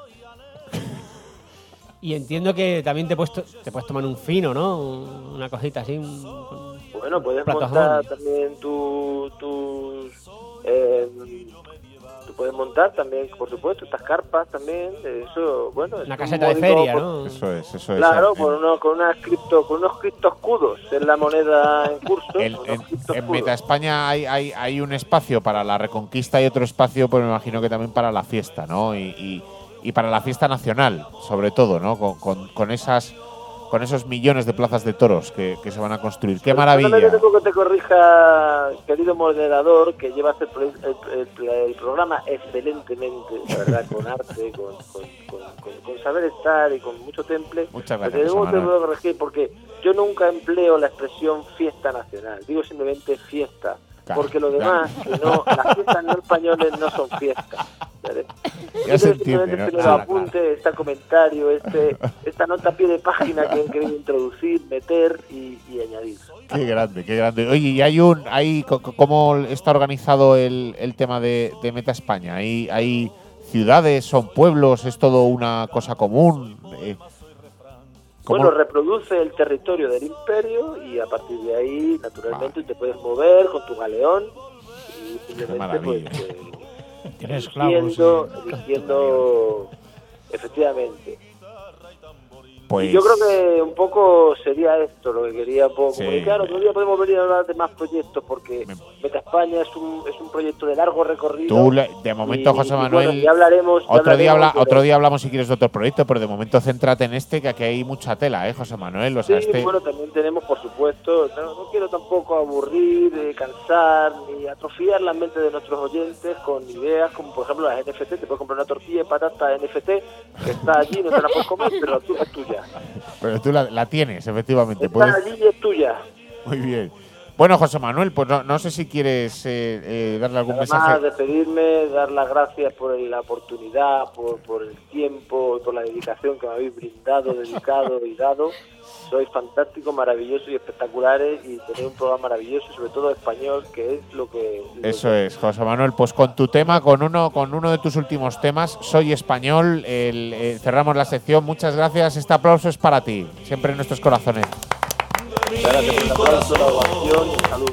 Y entiendo que también te puedes, to- te puedes tomar un fino, ¿no? Una cosita así. Un,
Bueno, puedes
plato
montar
jamón.
también tu- tus... Eh, tú puedes montar también, por supuesto, estas carpas también, eso, bueno… es
Una
un
caseta de
módico
feria,
por-
¿no?
Eso es, eso es.
Claro,
En-
con, uno, con, unas cripto, con unos criptoescudos, es la moneda en curso.
En,
unos
en, en
criptoescudos.
Meta España hay, hay, hay un espacio para la Reconquista y otro espacio, pues me imagino que también para la fiesta, ¿no? Y, y, y para la fiesta nacional, sobre todo, ¿no? Con, con, con esas con esos millones de plazas de toros que, que se van a construir. ¡Qué maravilla!
Solamente tengo que te corrija, querido moderador, que llevas el, pro- el, el- el programa excelentemente, la verdad, con arte, con, con, con, con- con saber estar y con mucho temple.
Muchas
Pero
gracias,
te
José
tengo que
Manuel.
corregir porque yo nunca empleo la expresión fiesta nacional, digo simplemente fiesta.
Claro,
Porque lo demás, que no, las fiestas no españoles no son fiestas. ¿Vale?
Ya
Yo
se
creo
entiende,
simplemente
¿no?
este nuevo
Claro,
apunte, este comentario, este, esta nota a pie de página que he querido introducir, meter y, y añadir.
Qué grande, qué grande. Oye, y hay un, hay, co- co- ¿cómo está organizado el, el tema de, de Meta España? ¿Hay, hay ciudades, son pueblos, es todo una cosa común? Eh, ¿cómo-
Bueno, reproduce el territorio del imperio y a partir de ahí, naturalmente, te puedes mover con tu galeón y simplemente pues,
maravilla.
eh,
Tienes esclavos.
eligiendo,
sí.
eligiendo efectivamente.
pues,
Y yo creo que un poco sería esto lo que quería un poco
Sí.
comunicar. Otro día podemos venir a hablar de más proyectos porque
Me-
Meta España es un, es un proyecto de largo recorrido.
tú, le- de momento,
y-
José
y
Manuel,
bueno, ya hablaremos, ya
otro, día habla-
hablaremos de-
otro día hablamos si quieres de otro proyecto, pero de momento céntrate en este, que aquí hay mucha tela, ¿eh, José Manuel? O sea,
Sí,
este,
bueno, también tenemos, por supuesto, no, no quiero tampoco aburrir, eh, cansar, ni atrofiar la mente de nuestros oyentes con ideas como, por ejemplo, las N F T. Te puedes comprar una tortilla de patata N F T que está allí, no te la puedes comer, pero tú- es tuya.
pero tú la, la tienes, efectivamente.
Está
puedes-
allí y es tuya.
Muy bien. Bueno, José Manuel, pues no, no sé si quieres eh, eh, darle algún
Además,
mensaje.
despedirme, dar las gracias por la oportunidad, por, por el tiempo, por la dedicación que me habéis brindado, dedicado y dado. Sois fantásticos, maravillosos y espectaculares y tenéis un programa maravilloso, sobre todo español, que es lo que… lo
Eso
que-
es, José Manuel. Pues con tu tema, con uno, con uno de tus últimos temas, Soy Español, el- eh, cerramos la sección. Muchas gracias. Este aplauso es para ti, siempre en nuestros corazones.
Gracias por el aplauso, la ovación y el saludo.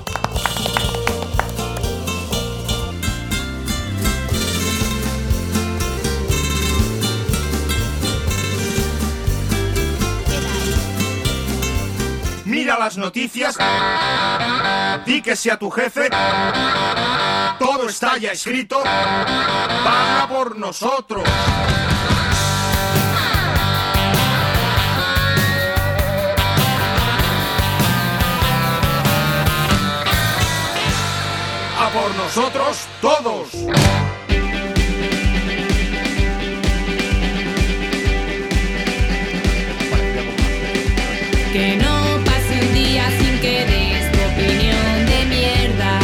Mira las noticias, di que sea tu jefe, todo está ya escrito, paga por nosotros. A por nosotros todos.
Que no pase un día sin que des tu opinión de mierda.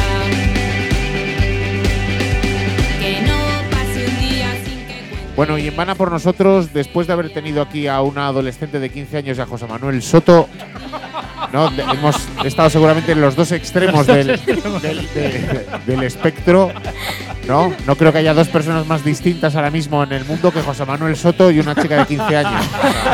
Que no pase un día sin que cuentes.
Bueno, y en Van a por nosotros, después de haber tenido aquí a una adolescente de quince años y a José Manuel Soto, ¿no? De- hemos estado seguramente en los dos extremos del, del- de- del espectro, ¿no? No creo que haya dos personas más distintas ahora mismo en el mundo que José Manuel Soto y una chica de quince años.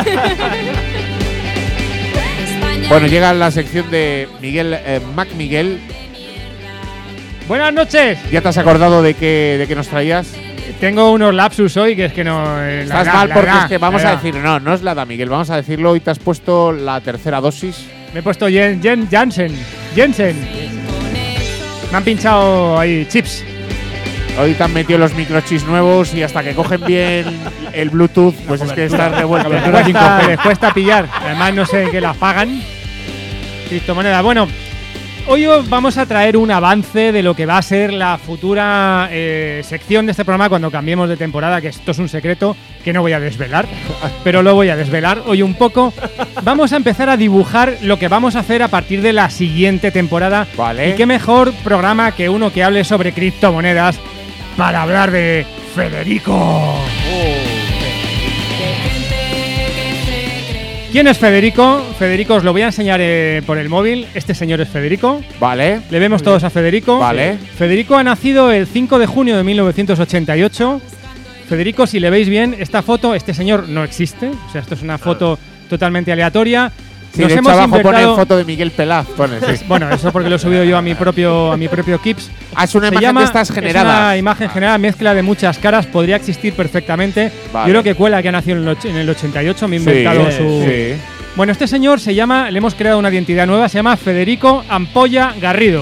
España
Bueno, llega la sección de Miguel eh, Mac Miguel.
Buenas noches.
¿Ya te has acordado de qué, de qué nos traías?
tengo unos lapsus hoy que es que no. eh, la
Estás
edad,
mal
la
porque
edad,
es que vamos
la
a
edad.
decir, no, no es la edad, Miguel, vamos a decirlo, hoy te has puesto la tercera dosis.
Me he puesto Jen, Jen Jansen. Jensen. Me han pinchado ahí chips.
Hoy te han metido los microchips nuevos y hasta que cogen bien el Bluetooth, pues es que estás revuelto.
Les cuesta, les cuesta pillar. Además, no sé en qué las pagan. Criptomonedas. Bueno, hoy os vamos a traer un avance de lo que va a ser la futura eh, sección de este programa cuando cambiemos de temporada, que esto es un secreto que no voy a desvelar, pero lo voy a desvelar hoy un poco. Vamos a empezar a dibujar lo que vamos a hacer a partir de la siguiente temporada.
Vale.
Y qué mejor programa que uno que hable sobre criptomonedas para hablar de Federico. ¿Quién es Federico? Federico os lo voy a enseñar eh, por el móvil. Este señor es Federico.
Vale.
Le vemos todos a Federico.
Vale.
Federico ha nacido el cinco de junio de mil novecientos ochenta y ocho. Federico, si le veis bien, esta foto, este señor no existe. O sea, esto es una foto totalmente aleatoria.
Sí,
Nos
de hecho,
hemos
abajo pone
inventado-
foto de Miguel Pelaz. Pone, sí.
Bueno, eso porque lo he subido yo a mi propio a mi propio Kips.
Ah, es una
Se
imagen
llama-
de estas
Es
generadas.
una imagen generada, mezcla de muchas caras, podría existir perfectamente.
Vale.
Yo creo que cuela que ha nacido en el, och- en el ochenta y ocho, me he
Sí,
inventado su...
sí.
Bueno, este señor se llama, le hemos creado una identidad nueva, se llama Federico Ampolla Garrido.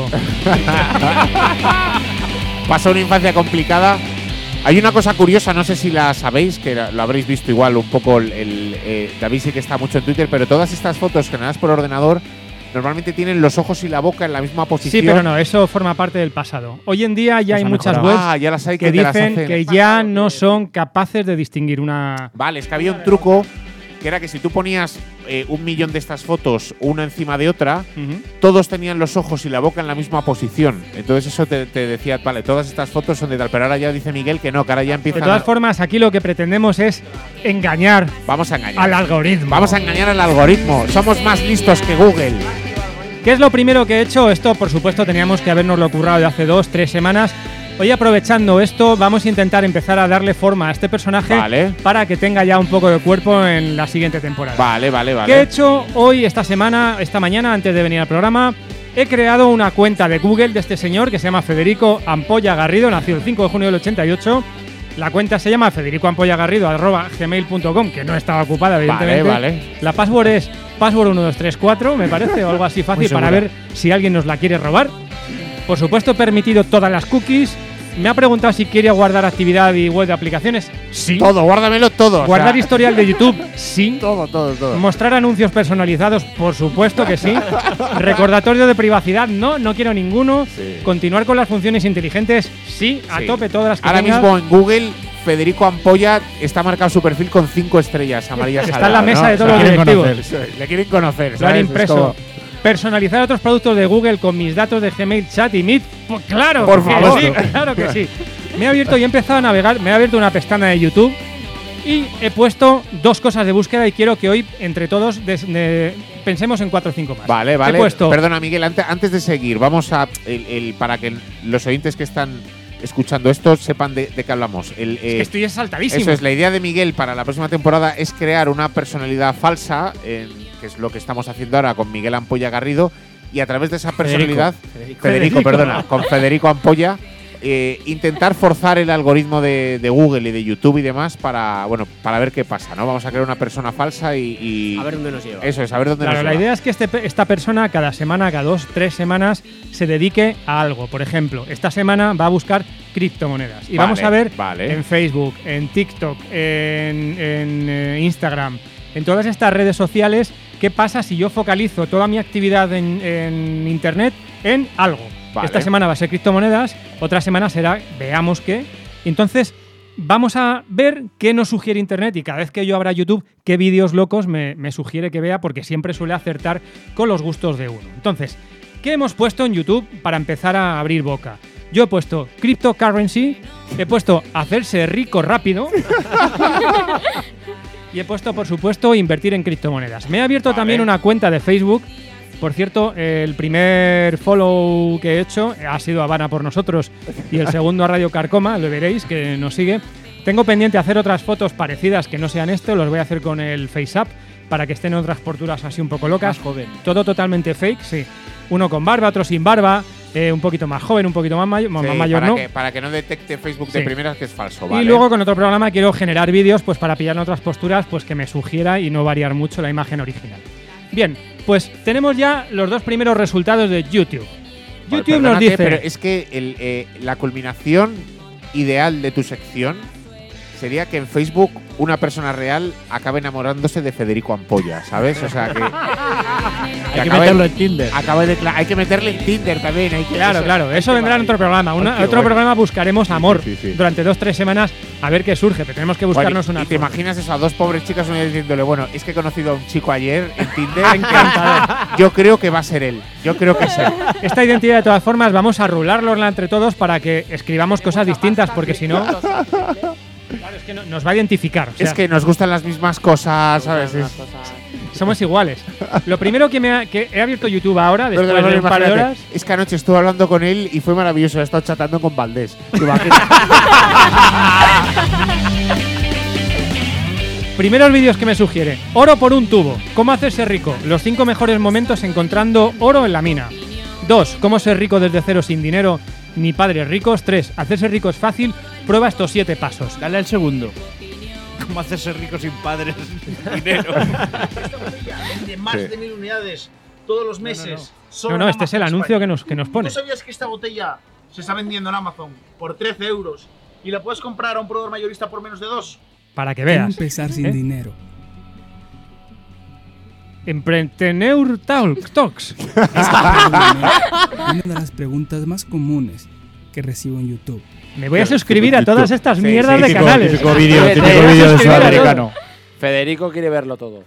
Pasó una infancia complicada. Hay una cosa curiosa, no sé si la sabéis, que la- lo habréis visto igual un poco. El, el, eh, David sí que está mucho en Twitter, pero todas estas fotos generadas por ordenador normalmente tienen los ojos y la boca en la misma posición.
Sí, pero no, eso forma parte del pasado. Hoy en día ya
Pues
hay
ha
muchas
mejorado.
webs
Ah, ya las hay
que
que te las
dicen
hacen.
que ya no son capaces de distinguir una...
Vale, es que había un truco que era que si tú ponías eh, un millón de estas fotos una encima de otra,
Ujú.
todos tenían los ojos y la boca en la misma posición. Entonces eso te, te decía, vale, todas estas fotos son de tal, pero ahora ya dice Miguel que no, que ahora ya
De
empiezan
todas
a-
formas, aquí lo que pretendemos es engañar
Vamos a engañar.
al algoritmo.
Vamos a engañar al algoritmo. Somos más listos que Google.
¿Qué es lo primero que he hecho? Esto, por supuesto, teníamos que habernoslo currado de hace dos, tres semanas. Hoy, aprovechando esto, vamos a intentar empezar a darle forma a este personaje
Vale.
para que tenga ya un poco de cuerpo en la siguiente temporada.
Vale, vale, vale.
¿Qué he hecho hoy, esta semana, esta mañana, antes de venir al programa? He creado una cuenta de Google de este señor que se llama Federico Ampolla Garrido, nació el cinco de junio del ochenta y ocho. La cuenta se llama federicoampollagarrido arroba gmail punto com, que no estaba ocupada, evidentemente.
Vale, vale.
La password es password uno dos tres cuatro, me parece, o algo así fácil
Muy
para
segura.
ver si alguien nos la quiere robar. Por supuesto, he permitido todas las cookies. Me ha preguntado si quiere guardar actividad y web de aplicaciones. Sí.
Todo, guárdamelo todo. o
Guardar
sea,
historial de YouTube. Sí.
todo, todo, todo.
Mostrar anuncios personalizados, por supuesto que sí. Recordatorio de privacidad, no, no quiero ninguno.
Sí.
Continuar con las funciones inteligentes, sí, a
Sí.
tope todas las que
Ahora
tenga.
mismo en Google, Federico Ampolla está marcado su perfil con cinco estrellas amarillas.
Está
al
en la
lado,
mesa
¿no?
de todos
O sea,
los
quieren
directivos.
conocer.
eso es, le quieren conocer.
Lo han
¿sabes? Es
impreso.
como-
Personalizar otros productos de Google con mis datos de Gmail, Chat y Meet. Pues claro,
Por
que
favor.
sí, claro que sí. Me he abierto y he empezado a navegar, me he abierto una pestaña de YouTube y he puesto dos cosas de búsqueda y quiero que hoy, entre todos, des- de- pensemos en cuatro o cinco más.
Vale,
He
vale.
puesto
Perdona, Miguel, ante- antes de seguir, vamos a. El, el- para que los oyentes que están escuchando esto sepan de, de qué hablamos. El,
Es
eh,
que estoy saltadísimo.
Eso es, la idea de Miguel para la próxima temporada es crear una personalidad falsa, en- que es lo que estamos haciendo ahora con Miguel Ampolla Garrido, y a través de esa personalidad, Federico,
Federico.
perdona, con Federico Ampolla, eh, intentar forzar el algoritmo de, de Google y de YouTube y demás para, bueno, para ver qué pasa, ¿no? Vamos a crear una persona falsa y, y
A ver dónde nos lleva.
eso es, a ver dónde
Claro,
nos
la
lleva.
idea es que este, pe- esta persona cada semana, cada dos, tres semanas, se dedique a algo. Por ejemplo, esta semana va a buscar criptomonedas. Y
Vale,
vamos a ver
vale.
en Facebook, en TikTok, en, en, eh, Instagram, en todas estas redes sociales, qué pasa si yo focalizo toda mi actividad en, en Internet en algo.
Vale.
Esta semana va a ser criptomonedas, otra semana será veamos qué. Entonces, vamos a ver qué nos sugiere Internet y cada vez que yo abra YouTube, qué vídeos locos me, me sugiere que vea, porque siempre suele acertar con los gustos de uno. Entonces, ¿qué hemos puesto en YouTube para empezar a abrir boca? Yo he puesto cryptocurrency, he puesto hacerse rico rápido y he puesto, por supuesto, invertir en criptomonedas. Me he abierto
Vale.
también una cuenta de Facebook. Por cierto, el primer follow que he hecho ha sido Habana por nosotros y el segundo a Radio Carcoma, lo veréis, que nos sigue. Tengo pendiente hacer otras fotos parecidas que no sean esto, los voy a hacer con el FaceApp para que estén en otras posturas así un poco locas.
Más joven.
Todo totalmente fake, sí. Uno con barba, otro sin barba. eh, un poquito más joven, un poquito más, mayo- más
Sí,
mayor,
para
¿no?
Que, para que no detecte Facebook de
Sí.
primeras que es falso,
Y
¿vale?
luego con otro programa quiero generar vídeos pues para pillar en otras posturas pues que me sugiera y no variar mucho la imagen original. Bien, pues tenemos ya los dos primeros resultados de YouTube.
Joder,
YouTube nos
perdónate,
dice…
Pero es que el, eh, la culminación ideal de tu sección sería que en Facebook una persona real acabe enamorándose de Federico Ampolla, ¿sabes? O sea que…
Hay que meterlo en Tinder.
Acabe de, hay que meterle en Tinder también. Hay que,
Claro, claro, eso vendrá en otro programa. Una-
Ay, qué
otro
bueno.
programa buscaremos amor
Sí, sí, sí.
durante dos, tres semanas a ver qué surge, pero tenemos que
Bueno,
buscarnos
y,
una
y te
forma.
imaginas eso a dos pobres chicas una vez diciéndole, bueno, es que he conocido a un chico ayer en Tinder.
Encantador.
Yo creo que va a ser él. Yo creo que es él.
Esta identidad, de todas formas, vamos a rularla entre todos para que escribamos cosas distintas, porque si no… Claro, es que no- nos va a identificar. o sea,
Es que nos gustan las mismas cosas, ¿sabes? Es-
somos iguales. Lo primero que me ha, que he abierto YouTube ahora, después
Perdona,
de un par de
imagínate,
horas…
Es que anoche estuve hablando con él y fue maravilloso. He estado chatando con Valdés. ¿Te imaginas?
Primeros vídeos que me sugiere. Oro por un tubo. ¿Cómo hacerse rico? Los cinco mejores momentos encontrando oro en la mina. Dos. ¿Cómo ser rico desde cero sin dinero ni padres ricos? Tres. Hacerse rico es fácil. Prueba estos siete pasos.
Dale al segundo. ¿Cómo hacerse rico sin padres ni dinero?
Vende más
Sí.
de mil unidades todos los meses. solo
No,
en
no, este es el
Amazon
anuncio
España.
que nos, que nos pone.
¿Tú sabías que esta botella se está vendiendo en Amazon por trece euros y la puedes comprar a un proveedor mayorista por menos de dos?
Para que
¿Cómo
veas.
empezar sin
¿Eh?
dinero?
Emprendedor Talk- Talks.
Una de las preguntas más comunes que recibo en YouTube.
Me voy a suscribir a todas estas
Sí,
mierdas
sí,
de
Típico-
canales.
típico vídeo,
Me
típico
voy a
vídeo de
suscribir a
sudamericano.
Federico quiere verlo todo.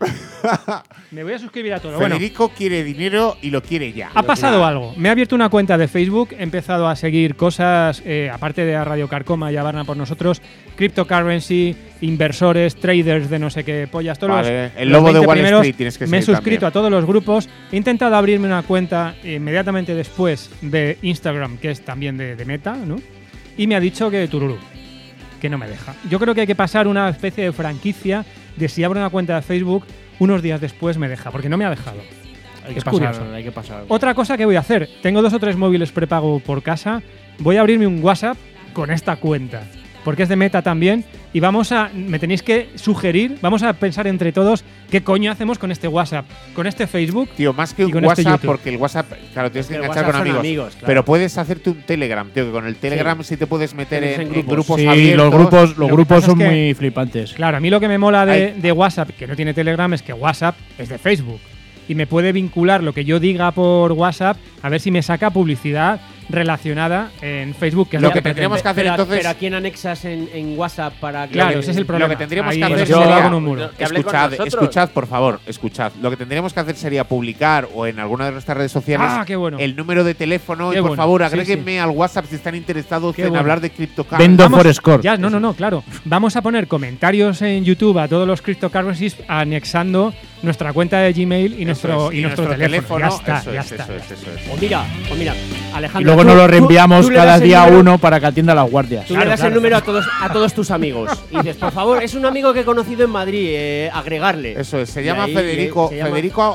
Me voy a suscribir a todo. Bueno,
Federico quiere dinero y lo quiere ya.
ha pasado algo. Me he abierto una cuenta de Facebook, he empezado a seguir cosas, eh, aparte de a Radio Carcoma y a Barna por nosotros, cryptocurrency, inversores, traders de no sé qué pollas, todos
Vale,
los,
el
los
lobo de
veinte
Wall
primeros.
Street tienes que
Me he
seguir
suscrito
también.
a todos los grupos, he intentado abrirme una cuenta inmediatamente después de Instagram, que es también de, de Meta, ¿no? Y me ha dicho que tururú, que no me deja. Yo creo que hay que pasar una especie de franquicia de si abro una cuenta de Facebook, unos días después me deja, porque no me ha dejado.
Hay que
Es
pasar,
curioso.
hay que pasar.
Otra cosa que voy a hacer, tengo dos o tres móviles prepago por casa, voy a abrirme un WhatsApp con esta cuenta, porque es de Meta también, y vamos a, me tenéis que sugerir, vamos a pensar entre todos qué coño hacemos con este WhatsApp, con este Facebook.
Tío, más que
Y
un
con este
WhatsApp,
YouTube.
porque el WhatsApp, claro, tienes que
El
enganchar
WhatsApp
con
son
amigos.
amigos, claro.
Pero puedes hacerte un Telegram, tío, que con el Telegram sí, te puedes meter
Tienes
en,
en
en
grupos.
grupos
Sí,
abiertos.
los grupos, los
Lo que
grupos
pasa
son
es que-
muy flipantes.
Claro, a mí lo que me mola de,
Hay-
de WhatsApp, que no tiene Telegram, es que WhatsApp es de Facebook. Y me puede vincular lo que yo diga por WhatsApp a ver si me saca publicidad relacionada en Facebook. Que es
Lo
lo
que
que
tendríamos que hacer
pero,
entonces…
pero ¿a quién anexas en, en WhatsApp para que…
Claro, ese es el problema.
Lo que tendríamos
Ahí
que hacer
nos hemos
sería…
dado con un muro.
Que hable con
Escuchad,
nosotros.
escuchad, por favor, escuchad. Lo que tendríamos que hacer sería publicar o en alguna de nuestras redes sociales
Ah, qué bueno.
el número de teléfono
Qué
y por
bueno.
favor
Sí,
agréguenme
sí.
al WhatsApp si están interesados
Qué
en
bueno.
hablar de cryptocurrency.
Vendo
Vamos-
for score.
Ya, no, no, no, claro. Vamos a poner comentarios en YouTube a todos los cryptocurrencies anexando nuestra cuenta de Gmail y,
Eso
nuestro,
es,
y nuestro, teléfono. Ya está,
eso
ya
es,
está.
eso es, eso es.
Pues mira, pues mira, Alejandro.
Y luego
tú-
nos lo
tú-
reenviamos
tú le
cada
das el
día
número-
uno para que atienda a las guardias.
Tú
Claro,
le das
claro,
el número
claro.
a todos, a todos tus amigos. Y dices, por favor, es un amigo que he conocido en Madrid, eh, agregarle.
Eso es, se
Y
llama
ahí,
Federico.
eh, se llama
Federico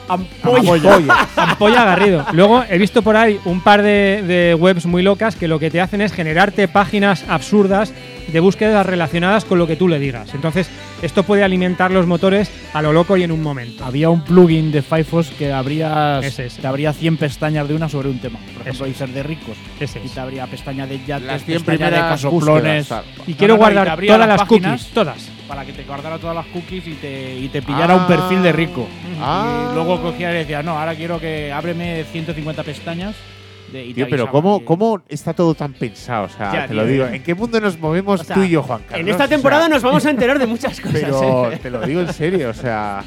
Ampolla.
Ampolla Garrido. Luego he visto por ahí un par de, de webs muy locas que lo que te hacen es generarte páginas absurdas de búsquedas relacionadas con lo que tú le digas. Entonces, esto puede alimentar los motores a lo loco y en un momento.
Había un plugin de Firefox que abrías,
Ese, ese.
te abría cien pestañas de una sobre un tema. Por ejemplo,
Eso
y ser de ricos.
Ese
Y
es.
te abría pestaña de yates,
Las cien
pestaña de
primeras
casoplones.
búsquedas,
Y
No,
quiero
no, no, y te
guardar
abría
todas
las
las
páginas.
cookies, todas.
Para que te guardara todas las cookies y te, y te pillara
Ah.
un perfil de rico.
Ah.
Y luego cogía y decía, no, ahora quiero que ábreme ciento cincuenta pestañas. De, y te
Tío, pero
avisaba
¿cómo,
que-
¿cómo está todo tan pensado? O sea,
Ya,
te
tío.
lo digo. ¿En qué mundo nos movemos
O sea,
tú y yo, Juan Carlos?
En esta
O sea,
temporada nos vamos a enterar de muchas cosas.
Pero
eh.
te lo digo en serio, o sea…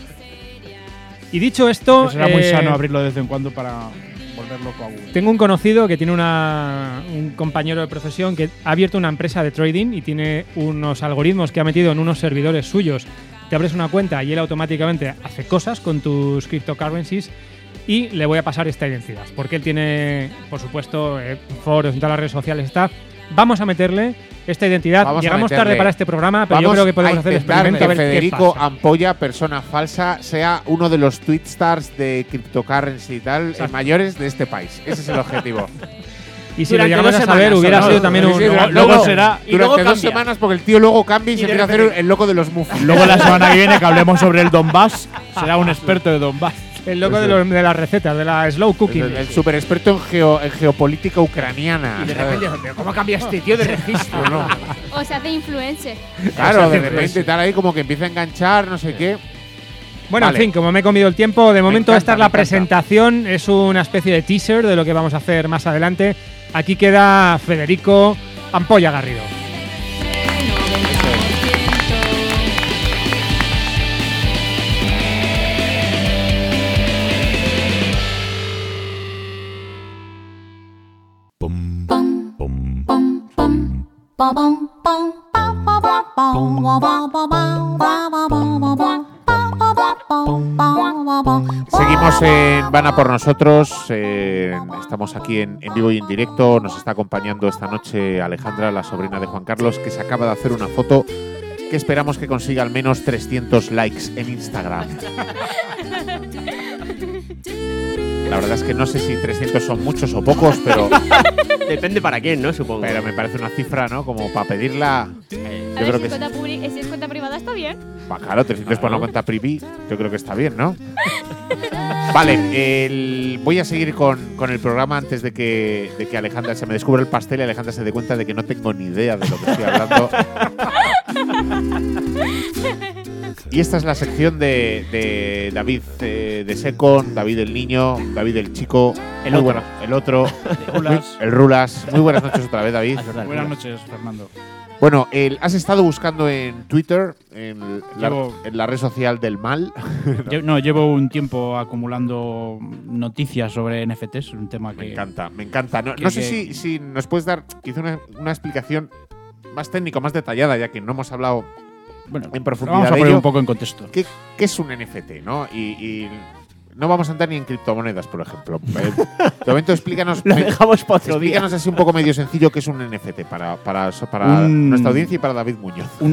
Y dicho esto,
Pues era muy
eh,
sano abrirlo de vez en cuando para volver loco a Google.
tengo un conocido que tiene una, un compañero de profesión que ha abierto una empresa de trading y tiene unos algoritmos que ha metido en unos servidores suyos. Te abres una cuenta y él automáticamente hace cosas con tus cryptocurrencies y le voy a pasar esta identidad. Porque él tiene, por supuesto, eh, foros en todas las redes sociales está. Vamos a meterle esta identidad.
Vamos a
Llegamos
meterle.
tarde para este programa, pero
Vamos
yo creo que podemos
a
hacer el
intentar
experimento a
que
ver qué
Federico
pasa.
Ampolla, persona falsa, sea uno de los tweet stars de cryptocurrency y tal, eh, mayores de este país. Ese es el objetivo.
Y si lo
Durante
llegamos
dos
a saber,
semanas,
hubiera
¿no?
sido también
Sí,
un.
sí,
luego-
durante-
luego
no,
será-
y luego
durante dos
cambia.
semanas, porque el tío luego cambia y,
Y
se
de
empieza a hacer
repente-
el loco de los muffins.
Luego la semana que viene que hablemos sobre el Donbass, será un experto de Donbass.
El loco de, los- de las recetas, de la slow cooking.
El, el super experto en, geo- en geopolítica ucraniana.
Y de
¿sabes?
repente, ¿pero ¿cómo cambia este tío de registro?
No,
O se hace influencer.
claro,
hace
de repente
influencer.
tal ahí como que empieza a enganchar, no sé qué.
Bueno,
Vale.
en fin, como me he comido el tiempo, de momento
encanta,
esta es
me
la
encanta.
presentación, es una especie de teaser de lo que vamos a hacer más adelante. Aquí queda Federico Ampolla Garrido.
Seguimos en Van a por nosotros. eh, estamos aquí en, en vivo y en directo. Nos está acompañando esta noche Alejandra, la sobrina de Juan Carlos, que se acaba de hacer una foto que esperamos que consiga al menos trescientos likes en Instagram. La verdad es que no sé si trescientos son muchos o pocos, pero,
Depende para quién, ¿no? Supongo.
pero me parece una cifra, ¿no? Como para pedirla. eh,
A
yo
ver,
creo
si
que
es,
es,
cuenta publi- si es cuenta privada está bien.
bah, claro, trescientos para una cuenta privy, yo creo que está bien, ¿no? Vale, el- voy a seguir con, con el programa antes de que, de que Alejandra se me descubra el pastel y Alejandra se dé cuenta de que no tengo ni idea de lo que estoy hablando. Y esta es la sección de, de David eh, de Secon, David el niño, David el chico,
El
muy
otro.
bueno, el otro,
Rulas.
el Rulas. Muy buenas noches otra vez, David.
Buenas noches, Fernando.
Bueno, el- has estado buscando en Twitter, en la,
Llevo-
en la red social del mal.
Lle- No, llevo un tiempo acumulando noticias sobre N F Ts, un tema que…
Me encanta, me encanta. No,
que-
no sé
que-
si, si nos puedes dar quizá una, una explicación más técnica, más detallada, ya que no hemos hablado
Bueno,
en
lo
profundidad
vamos a
de
poner
ello.
un poco en contexto.
¿Qué, qué es un N F T? ¿No? Y, y no vamos a entrar ni en criptomonedas, por ejemplo. Eh, De momento, explícanos,
Lo
me-
dejamos para otro día.
explícanos así un poco medio sencillo qué es un N F T para, para, para
Un-
nuestra audiencia y para David Muñoz.
Un,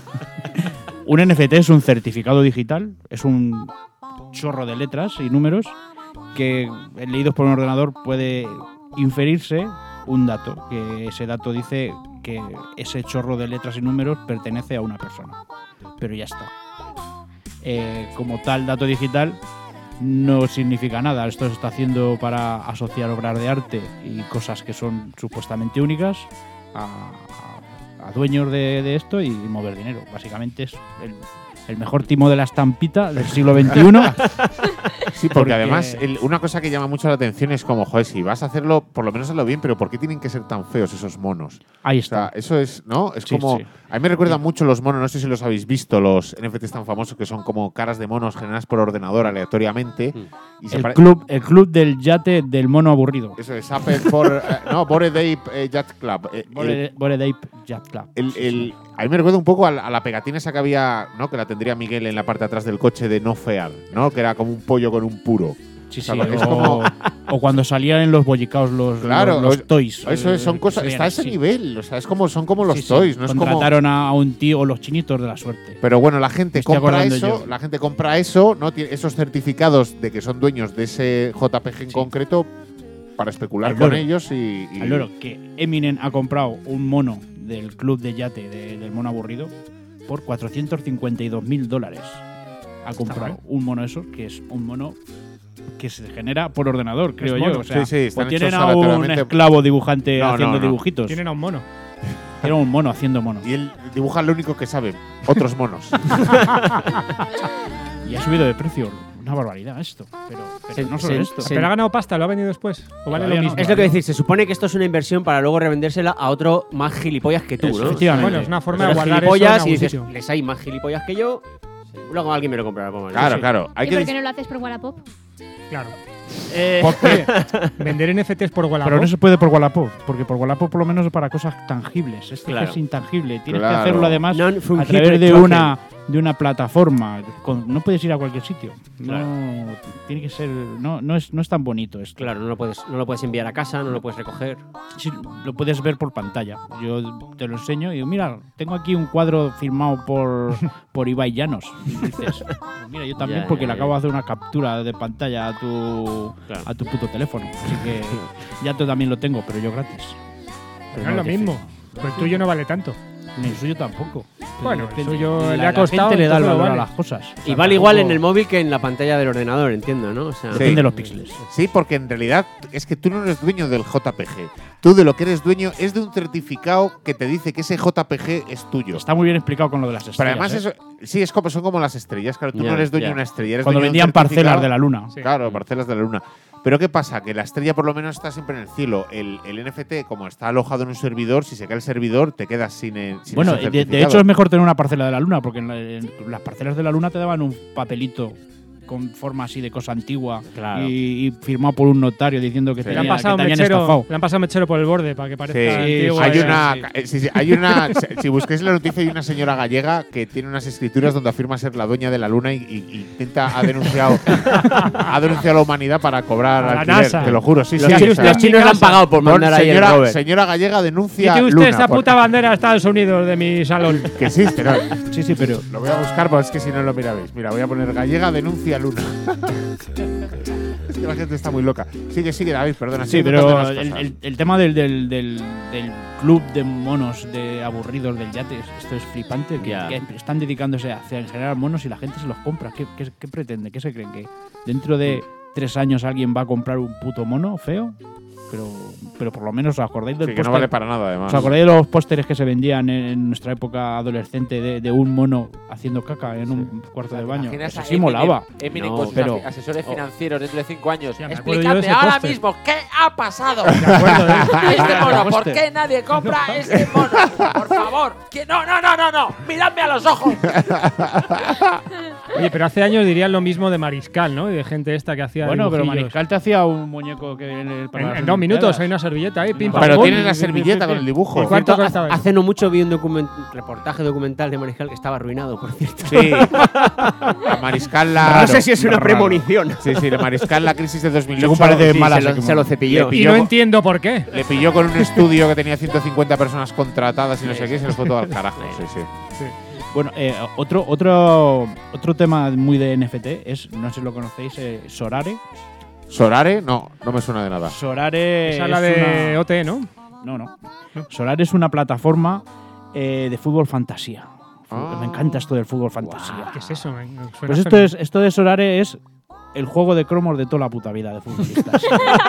un N F T es un certificado digital, es un chorro de letras y números que, eh, leídos por un ordenador, puede inferirse un dato, que ese dato dice que ese chorro de letras y números pertenece a una persona. Pero ya está. Eh, como tal dato digital no significa nada. Esto se está haciendo para asociar obras de arte y cosas que son supuestamente únicas a, a- a dueños de, de esto y mover dinero. Básicamente es el, el mejor timo de la estampita del siglo veintiuno.
Sí, porque,
Porque-
además el- una cosa que llama mucho la atención es como, joder, si vas a hacerlo, por lo menos hazlo bien, pero ¿por qué tienen que ser tan feos esos monos?
Ahí
O sea,
está.
eso es, ¿no? Es
Sí,
como…
sí.
A mí me recuerdan mucho los monos, no sé si los habéis visto, los N F Ts tan famosos que son como caras de monos generadas por ordenador aleatoriamente. Y se
El
pare-
club, el club del yate del mono aburrido.
Eso es, Apple por… eh, no, Bored Ape eh, Yacht Club. Eh, el-
Bored Bored Ape Yacht Club.
el-
Sí,
el-
sí.
a mí me recuerda un poco a, la- a la pegatina esa que había, ¿no? Que la tendría Miguel en la parte de atrás del coche de No Fear, ¿no? Que era como un pollo con un puro.
Sí,
O sea,
sí,
es
o,
como…
o cuando salían en los bollicaos los,
Claro,
los, los
o-
toys.
Eso es, son
eh,
cosas…
que
Está a ese
serían así.
nivel, o sea, es como, son como los
Sí, sí.
toys, no es como…
Contrataron a un tío, los chinitos de la suerte.
Pero bueno, la
Me
gente
estoy
compra
acordando
eso,
yo.
la gente compra eso, ¿no? Tiene esos certificados de que son dueños de ese J P G en
Sí.
concreto para especular
Al
con
loro.
ellos y, y-
Al loro, que Eminem ha comprado un mono del club de yate de- del mono aburrido por cuatrocientos cincuenta y dos mil dólares. Ha comprado un mono eso, que es un mono que se genera por ordenador, creo yo.
mono.
O sea,
Sí, sí, están
o tienen
hechos
a un
aleatoriamente.
esclavo dibujante
No, no,
haciendo
no.
dibujitos.
Tienen a un mono.
Tienen un mono haciendo mono.
y él dibuja lo único que sabe, otros monos.
Y ha subido de precio. Una barbaridad esto. Pero, pero
Se-
no solo
se-
esto.
se-
¿Pero ha ganado pasta? ¿Lo ha vendido después? ¿O vale
Todavía
lo
no.
mismo?
Es lo que decir, se supone que esto es una inversión para luego revendérsela a otro más gilipollas que tú,
Eso,
¿no?
efectivamente.
Bueno, es una forma
Tú
de
eres
guardar eso en
gilipollas
algún
y dices,
sitio.
les hay más gilipollas que yo, luego alguien me lo comprará. Pues,
Claro,
sí.
claro. Hay
¿Y
que
por
dis-
qué no lo haces por Wallapop?
Claro.
Eh,
Porque vender N F Ts por Wallapop.
Pero no se puede por Wallapop, porque por Wallapop por lo menos es para cosas tangibles. Este
Claro.
es intangible. Tienes
Claro.
que hacerlo además a
Non-fungible
través de
token.
una de una plataforma. Con, no puedes ir a cualquier sitio.
Claro.
No, tiene que ser. No, no, es, no es tan bonito esto.
Claro, no lo puedes, no lo puedes enviar a casa, no lo puedes recoger.
Sí, lo puedes ver por pantalla. Yo te lo enseño y digo, mira, tengo aquí un cuadro firmado por, por Ibai Llanos. Y dices, pues mira, yo también
Ya,
porque
ya,
le
ya.
acabo de hacer una captura de pantalla a tu,
Claro.
a tu puto teléfono. Así que ya tú también lo tengo, pero yo gratis.
Pero no es lo
te
mismo.
fijo.
Pues el tuyo no vale tanto.
Ni el suyo tampoco.
Bueno, el
Que-
suyo
la-
le ha
la
costado,
gente le da el
entonces lo
valor a
vale.
las cosas. O
Y
sea,
vale igual en
tampoco-
el móvil que en la pantalla del ordenador, entiendo, ¿no? O sea,
Depende de los píxeles.
Sí, porque en realidad es que tú no eres dueño del J P G. Tú de lo que eres dueño es de un certificado que te dice que ese J P G es tuyo.
Está muy bien explicado con lo de las estrellas.
Pero además
¿eh?
eso, sí, es como, son como las estrellas. Claro, tú
Ya,
no eres dueño
ya.
de una estrella. Eres
Cuando
dueño de un
vendían parcelas
certificado.
de la luna.
Sí.
Claro, parcelas de la luna. Pero ¿qué pasa? Que la estrella por lo menos está siempre en el cielo. El, el N F T, como está alojado en un servidor, si se cae el servidor, te quedas sin, el, sin
Bueno,
ese
de, de
certificado.
hecho es mejor tener una parcela de la luna, porque en, la- en las parcelas de la luna te daban un papelito con forma así de cosa antigua
Claro.
y, y firmado por un notario diciendo que,
Sí.
Le
tenía,
han pasado
que te habían
mechero,
estafado.
le han pasado mechero por el borde para que
Sí,
parezca antiguo.
hay
ya.
una,
sí.
eh, sí, sí, hay una si- si busquéis la noticia, hay una señora gallega que tiene unas escrituras donde afirma ser la dueña de la luna y, y- y intenta ha denunciado ha denunciado a la humanidad para cobrar
A la
alquiler,
NASA.
te lo juro, sí,
los,
sí.
chinos,
o sea,
los chinos le han pagado por
pon
mandar ahí el
señora,
rover.
señora gallega denuncia
Quite usted
luna,
esa
por-
puta bandera de Estados Unidos de mi salón.
que existe, ¿no?
Sí, sí, pero
Lo voy a buscar, porque es que si no lo mirabais. Mira, voy a poner gallega denuncia luna. Es que la gente está muy loca. Sigue, sigue, David, perdona.
sí,
sigue
pero
contando las
el,
cosas.
el- el tema del, del, del, del club de monos de aburridos del yate, es- esto es flipante, que,
Ya.
que están dedicándose a, a generar monos y la gente se los compra. ¿Qué, qué, qué pretende? ¿Qué se creen? ¿Que dentro de tres años alguien va a comprar un puto mono feo? Pero, pero por lo menos os acordáis del
Sí, que no
póster-
vale para nada, además.
¿Os acordáis de los pósteres que se vendían en, en nuestra época adolescente de, de un mono haciendo caca en un cuarto de baño?
¿Imaginas
Eso
a
sí
Eminem-
molaba.
Eminem
No,
con sus
pero-
afi- asesores financieros dentro de cinco años.
Ya, me acuerdo yo de
Explícame
ese
ahora
póster.
mismo qué ha pasado.
acuerdo de
Este mono, ¿por
póster.
qué nadie compra este mono? Por favor. Que no, no, no, no, no. Miradme a los ojos.
Oye, pero hace años dirían lo mismo de Mariscal, ¿no? Y de gente esta que hacía
Bueno, pero
dibujillos.
Mariscal te hacía un muñeco que en, el- para
En,
las
en dos minutos
Olimpiadas.
hay una servilleta ahí, pim,
No,
pam,
Pero
pum.
tienes la servilleta con el dibujo.
¿Y cuánto
Hace-
costaba eso?
Hace no mucho vi un document- reportaje documental de Mariscal que estaba arruinado, por cierto.
Sí. La Mariscal la.
No sé si es una
Raro.
premonición.
Sí, sí, la Mariscal la crisis de dos mil ocho.
Según parece
Sí,
mala.
se, lo, se lo cepilló.
Le
Y
pilló
no
con-
entiendo por qué.
Le pilló con un estudio que tenía ciento cincuenta personas contratadas y no sé qué, y se lo fue todo al carajo. Sí, sí.
Bueno, eh, otro, otro, otro tema muy de N F T es, no sé si lo conocéis, eh, Sorare.
¿Sorare? No, no me suena de nada.
Sorare
Esa es la
es
de
una-
O T, ¿no?
No, no. Sorare es una plataforma eh, de fútbol fantasía.
Ah.
Me encanta esto del fútbol fantasía.
¿Qué es eso? Me- me suena
Pues esto,
fenomenal.
es, esto de Sorare es el juego de cromos de toda la puta vida de futbolistas.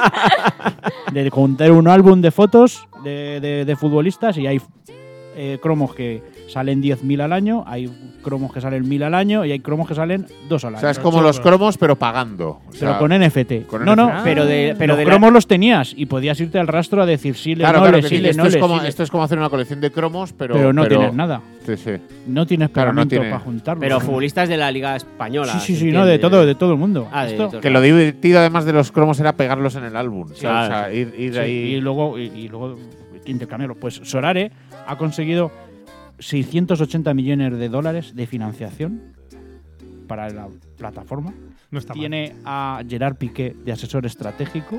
De contar un álbum de fotos de, de- de futbolistas y hay eh, cromos que salen diez mil al año, hay cromos que salen mil al año y hay cromos que salen dos al
O
año.
sea, es como los cromos, pero pagando. O
Pero
sea,
con N F T.
con
no,
N F T.
no,
Pero de, pero
los
de la-
cromos los tenías y podías irte al rastro a decir sí, le,
Claro,
no,
claro,
le,
que
sí,
sí,
le,
esto,
no,
es
le,
como,
sí, le.
esto es como hacer una colección de cromos, pero.
Pero no tienes nada.
Sí, sí.
No tienes
Claro, no
pegamento
tiene-
para juntarlo.
Pero futbolistas de la Liga Española.
Sí, sí,
¿se
sí, no, de
entiende?
todo, de todo el mundo.
Ah, de
Esto-
todo.
Que lo divertido, además de los cromos, era pegarlos en el álbum. ¿sabes?
Claro,
O sea, ir, ir
Sí,
ahí.
y luego, y, y luego intercambiarlo. Pues Sorare ha conseguido seiscientos ochenta millones de dólares de financiación para la plataforma.
No está mal.
Tiene a Gerard Piqué de asesor estratégico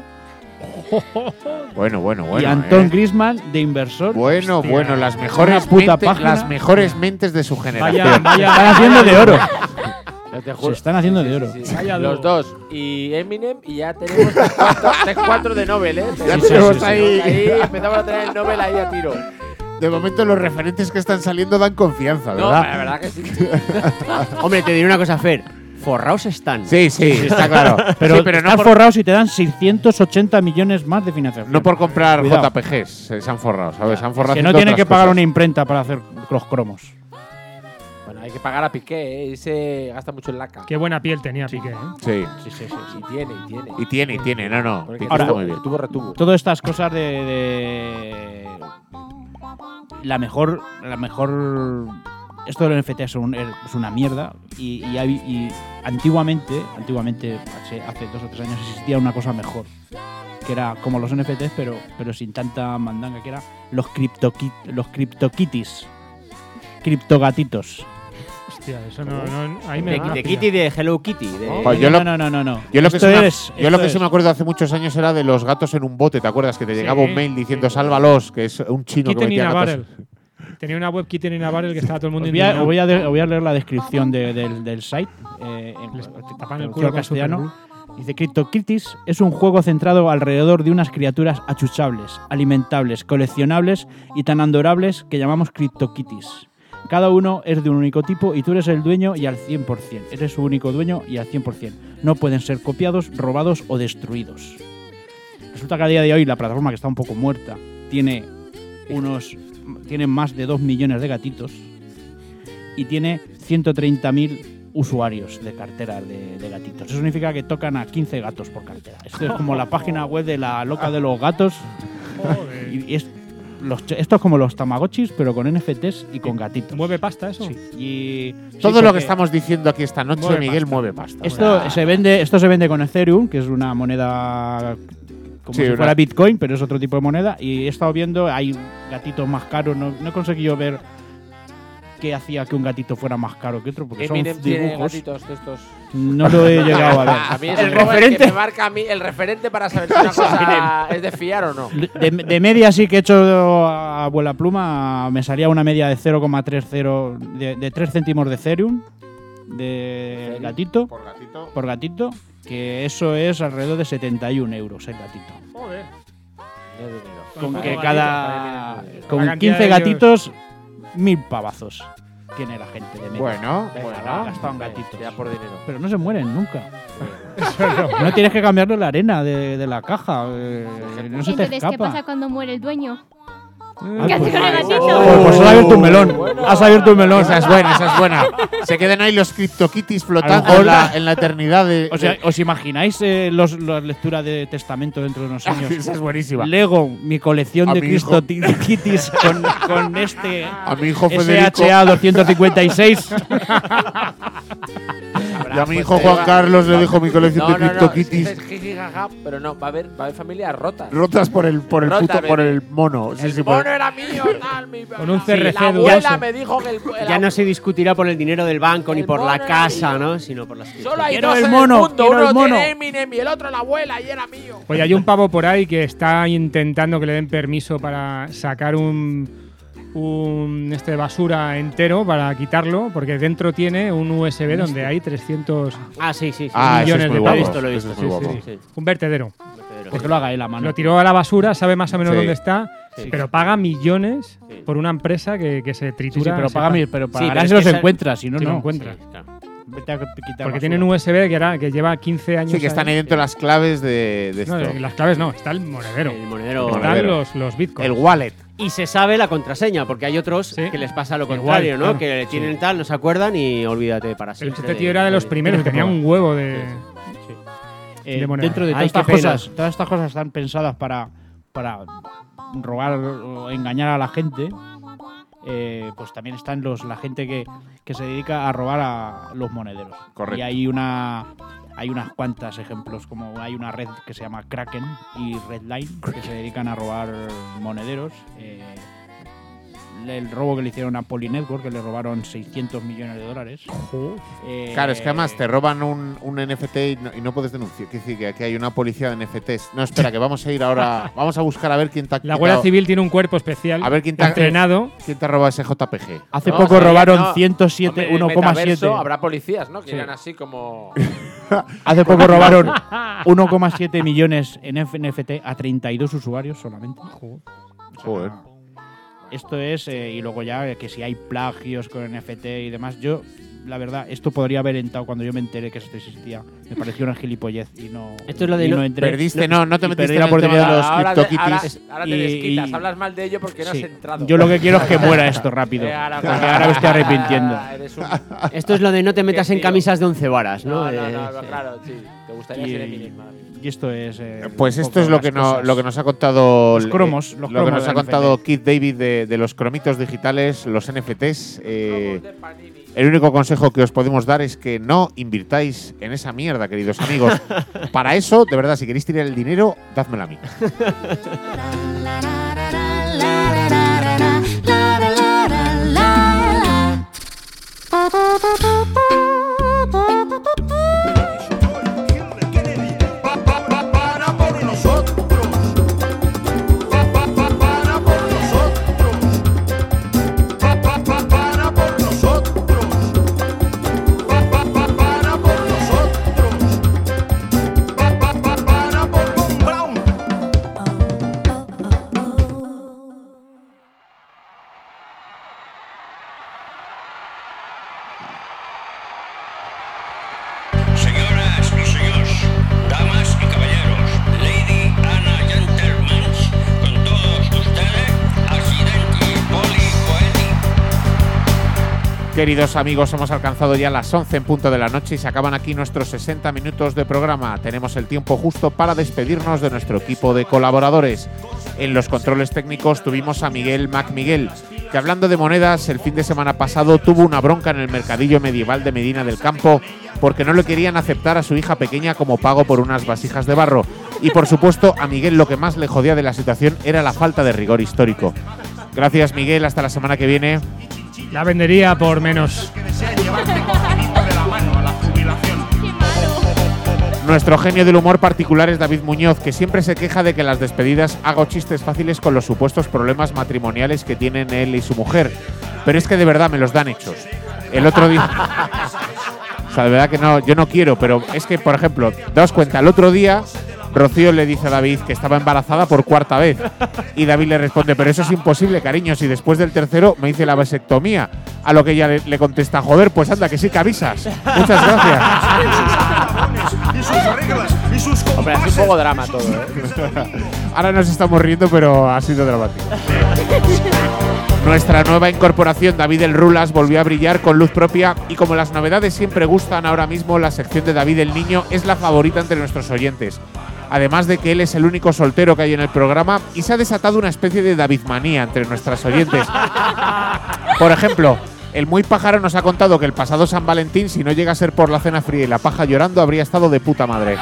Bueno, bueno, bueno.
y a Anton
eh.
Griezmann de inversor.
Bueno,
Hostia.
bueno, las mejores,
Una puta
mentes,
página.
las mejores mentes de su generación.
Vaya, vaya.
Se están haciendo de oro.
Yo te
Se
juro.
están haciendo de oro.
Sí, sí.
Vaya
Los
dúo.
dos. Y Eminem, y ya tenemos tres cuatro, tres cuatro de Nobel, ¿eh?
Ya
Sí,
tenemos
sí, sí,
ahí-
sí. Ahí empezamos a tener el Nobel ahí a tiro.
De momento, los referentes que están saliendo dan confianza,
No,
¿verdad?
la verdad que sí.
Hombre, te diré una cosa, Fer. Forraos están.
Sí, sí, está claro.
Pero,
Sí, pero no
están
por,
forrados y te dan seiscientos ochenta millones más de financiación.
no por comprar
Cuidado.
J P Gs. Se, se han forrado, ¿sabes? Se han forrado
Que no
haciendo
tienen que
otras
pagar
cosas.
una imprenta para hacer los cromos.
Bueno, hay que pagar a Piqué, ¿eh? Ese gasta mucho en laca.
Qué buena piel tenía Piqué, ¿eh?
Sí.
Sí, sí, sí.
Y tiene, y tiene.
Y tiene, y tiene. No, no.
Porque
Piqué
Ahora-
está muy bien.
tuvo retuvo.
Todas estas cosas de, de la mejor la mejor esto del N F T es, un- es una mierda y, y, hay- y antiguamente antiguamente hace, hace dos o tres años existía una cosa mejor que era como los N F Ts pero pero sin tanta mandanga, que era los criptokit los criptokitties, criptogatitos.
Hostia, eso no, no ahí me
De,
da
de
pilla.
Kitty, de Hello Kitty. De,
Oh, yo
no,
lo-
no, no, no, no.
Yo lo que,
Esto
sí, me,
es-
yo lo
esto
que sí
es-
me acuerdo de hace muchos años era de los gatos en un bote, ¿te acuerdas? Que te llegaba
Sí,
un mail diciendo
sí.
sálvalos, que es un chino que
Kitten in
metía
a
gatos.
barrel. Tenía una web Kitten in a barrel que estaba todo el mundo
Os voy, a,
indignado.
os voy a de- os voy a leer la descripción de- del, del site. Eh, en
Les
traducción
tapan el
al
culo con
castellano. Dice: CryptoKitties es un juego centrado alrededor de unas criaturas achuchables, alimentables, coleccionables y tan adorables que llamamos CryptoKitties. Cada uno es de un único tipo y tú eres el dueño y al cien por cien. Eres su único dueño y al cien por cien. No pueden ser copiados, robados o destruidos. Resulta que a día de hoy la plataforma, que está un poco muerta, tiene unos tiene más de dos millones de gatitos y tiene ciento treinta mil usuarios de cartera de, de gatitos. Eso significa que tocan a quince gatos por cartera. Esto es como la página web de la loca de los gatos.
Joder.
Y es, los, esto es como los Tamagotchis, pero con N F Ts y con gatitos.
¿Mueve pasta eso?
Sí. Y,
Todo
sí,
lo que
porque
estamos diciendo aquí esta noche,
Mueve
Miguel,
pasta.
mueve pasta.
Esto
Ah.
se vende, esto se vende con Ethereum, que es una moneda como
Sí,
si
una-
fuera Bitcoin, pero es otro tipo de moneda. Y he estado viendo, hay gatitos más caros. No, no he conseguido ver qué hacía que un gatito fuera más caro que otro, porque son
Eminem tiene
dibujos.
gatitos de estos.
No lo he llegado a ver.
A mí es
El
el, referente
referente-
que me marca a mí, el referente para saber si una cosa es de fiar o no.
De, de media sí que he hecho a abuela pluma, me salía una media de cero coma treinta, de, de tres céntimos de Ethereum de gatito
Por gatito.
por gatito, que eso es alrededor de setenta y un euros el gatito.
Joder.
No es dinero.
Con
poco
que
gatito,
cada
la
con
cantidad
quince
de ellos-
gatitos, mil pavazos tiene la gente de media.
Bueno,
Venga,
bueno.
va,
gastado en
venga,
gatitos.
Ya por dinero.
Pero no se mueren nunca. No tienes que cambiarle la arena de, de la caja. eh, no se te
Entonces, ¿qué
escapa.
pasa cuando muere el dueño?
Ah,
¿Qué hace
pues-
con el gatito?
Oh, pues has abierto un melón. Has abierto un melón.
Esa es buena, esa es buena. Se quedan ahí los CryptoKitties flotando
mejor-
en la, en la eternidad de.
O sea,
de-
¿os imagináis eh, los, las lecturas de testamento dentro de unos años?
esa es buenísima.
Lego, mi colección
A
de
mi hijo.
CryptoKitties con, con este
A mi hijo
S
Federico
H A doscientos cincuenta y seis.
y a mi hijo Juan Carlos le dejo mi colección
No,
de
no, no.
CryptoKitties
Es jiji, jaja, pero no, va a haber, va a haber familias rotas.
rotas por el por el
Rota,
puto, por
bebé.
el mono. Sí,
El
sí, por-
mono era mío, tal, mi
Con un C R C
La abuela
dudoso.
me dijo que el, el
Ya no se discutirá por el dinero del banco ni
El
por la
mono era
casa,
mío.
¿no? Sino por las
Solo hay
Quiero
dos
el
en
mono,
el mundo,
quiero
uno
el mono.
tiene Eminem y el otro la abuela y era mío.
Oye, hay un pavo por ahí que está intentando que le den permiso para sacar un, un este de basura entero para quitarlo, porque dentro tiene un U S B donde hay trescientos
Ah, sí, sí, sí.
Ah, eso
millones
es
de
muy
Lo he
pavos.
guapo.
visto, lo he
Eso
visto.
es muy
sí,
guapo.
sí, sí.
Un vertedero.
Pues que lo haga él a mano.
Lo tiró a la basura, sabe más o menos
Sí.
dónde está,
Sí.
pero paga millones
Sí.
por una empresa que, que se
Sí,
tritura.
sí, pero
se
paga
paga.
mi, pero
Sí,
pagará
pero
si
es
los
que esa-
encuentras, si no,
si lo
no.
encuentra.
Sí, claro.
Vete a quitar
Porque
basura.
tienen un U S B que, era, que lleva quince años.
Sí, que están ahí dentro las claves de, de
No,
esto.
las claves no, está el monedero.
El monedero.
Están
monedero.
los, los bitcoins.
El wallet.
Y se sabe la contraseña, porque hay otros
Sí.
que les pasa lo
Igual,
contrario, ¿no?
claro.
Que tienen tal, no se acuerdan y olvídate para
Pero
siempre.
este tío era de los primeros,
tienes que
tenía un huevo de.
Eh,
de moneda.
dentro de todas
Ay,
estas
qué pena.
cosas, todas estas cosas están pensadas para, para robar o engañar a la gente. Eh, pues también están los la gente que, que se dedica a robar a los monederos.
Correcto.
Y hay una hay unas cuantas ejemplos, como hay una red que se llama Kraken y Redline que se dedican a robar monederos. Eh, el robo que le hicieron a Poly Network, que le robaron seiscientos millones de dólares. Eh,
Claro, es que además te roban un, un N F T y no, y no puedes denunciar. Quiere decir que aquí hay una policía de N F Ts. No, espera, que vamos a ir ahora. Vamos a buscar a ver quién te ha
La Guardia
quitado-
Civil tiene un cuerpo especial
A ver quién te ha
entrenado.
quién te ha robado ese J P G.
Hace
No,
poco
sería-
robaron
no.
ciento siete,
Hombre, en el
uno coma siete.
metaverso habrá policías, ¿no? Que
Sí.
irán así como.
Hace poco robaron uno coma siete millones en N F T a treinta y dos usuarios solamente.
Joder.
Esto es, eh, y luego ya eh, que si hay plagios con N F T y demás, yo, la verdad, esto podría haber entrado cuando yo me enteré que esto existía. Me pareció una gilipollez y no.
Esto es lo de
y
no-
entré.
Perdiste, no, no te
y
metiste
perdí
en
la
el tema de
oportunidad.
los
ahora, te, ahora,
CryptoKitties.
ahora te
Y-
desquitas,
y-
hablas mal de ello porque no
Sí.
has entrado.
Yo lo que quiero es que muera esto rápido.
Eh, ahora,
porque ahora me estoy arrepintiendo.
Eres un-
Esto es lo de no te metas en
tío.
camisas de once varas,
No,
¿no?
no,
Eh,
no,
sí.
claro, sí. Te gustaría
Y,
ser Eminem. madre.
y esto es. eh,
Pues
un
esto
poco
es lo
las
que, no,
cosas.
lo que nos ha contado
Los cromos,
eh,
los
lo que
cromos
nos
del
ha contado
N F T.
Keith David de, de los cromitos digitales, los N F Ts. eh,
Cromos de Panini.
el único consejo que os podemos dar es que no invirtáis en esa mierda, queridos amigos. Para eso, de verdad, si queréis tirar el dinero, dádmelo a mí.
La, la, la, la, la, la, la, la.
Queridos amigos, hemos alcanzado ya las once en punto de la noche y se acaban aquí nuestros sesenta minutos de programa. Tenemos el tiempo justo para despedirnos de nuestro equipo de colaboradores. En los controles técnicos tuvimos a Miguel Mac Miguel, que hablando de monedas, el fin de semana pasado tuvo una bronca en el mercadillo medieval de Medina del Campo porque no le querían aceptar a su hija pequeña como pago por unas vasijas de barro. Y por supuesto, a Miguel lo que más le jodía de la situación era la falta de rigor histórico. Gracias, Miguel. Hasta la semana que viene.
La vendería por menos.
Nuestro genio del humor particular es David Muñoz, que siempre se queja de que en las despedidas hago chistes fáciles con los supuestos problemas matrimoniales que tienen él y su mujer. Pero es que de verdad me los dan hechos. El otro día… O sea, de verdad que no, yo no quiero, pero es que, por ejemplo, daos cuenta, el otro día Rocío le dice a David que estaba embarazada por cuarta vez. Y David le responde, pero eso es imposible, cariño, si después del tercero me hice la vasectomía. A lo que ella le, le contesta, joder, pues anda, que sí que avisas. Muchas gracias.
Hombre, es un poco drama todo, ¿eh?
Ahora nos estamos riendo, pero ha sido dramático. Nuestra nueva incorporación, David el Rulas, volvió a brillar con luz propia y como las novedades siempre gustan ahora mismo, la sección de David el Niño es la favorita entre nuestros oyentes. Además de que él es el único soltero que hay en el programa y se ha desatado una especie de Davidmanía entre nuestras oyentes. Por ejemplo, el muy pájaro nos ha contado que el pasado San Valentín, si no llega a ser por la cena fría y la paja llorando, habría estado de puta madre.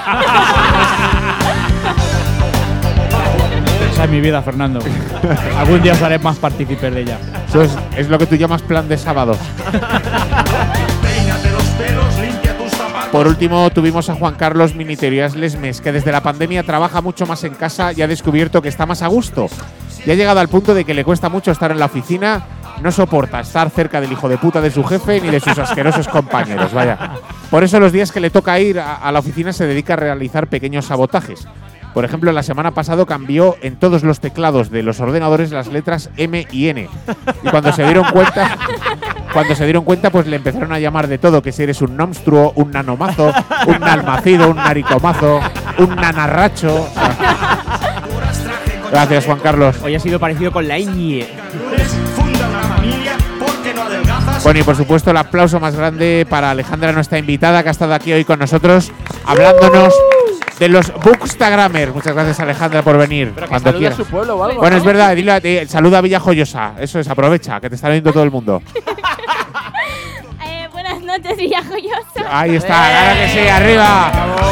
Esa es mi vida, Fernando. Algún día os haré más partícipes de ella.
Eso es, es lo que tú llamas plan de sábado. Por último, tuvimos a Juan Carlos Miniterías Lesmes, que desde la pandemia trabaja mucho más en casa y ha descubierto que está más a gusto. Y ha llegado al punto de que le cuesta mucho estar en la oficina, no soporta estar cerca del hijo de puta de su jefe ni de sus asquerosos compañeros, vaya. Por eso los días que le toca ir a, a la oficina se dedica a realizar pequeños sabotajes. Por ejemplo, la semana pasada cambió en todos los teclados de los ordenadores las letras M y N. Y cuando se dieron cuenta, cuando se dieron cuenta, pues le empezaron a llamar de todo, que si eres un monstruo, un nanomazo, un nalmacido, un naricomazo, un nanarracho. O sea. Gracias, Juan Carlos.
Hoy ha sido parecido con la ñ.
Bueno, y por supuesto el aplauso más grande para Alejandra, nuestra invitada, que ha estado aquí hoy con nosotros, hablándonos de los Bookstagramers. Muchas gracias, Alejandra, por venir.
Pero que
cuando
saluda
quieras.
a su pueblo o algo,
Bueno,
¿no?
es verdad, dile, eh, saluda a Villajoyosa. Eso es, aprovecha, que te está viendo todo el mundo.
Eh, buenas noches, Villajoyosa.
Ahí está, claro que sí, arriba.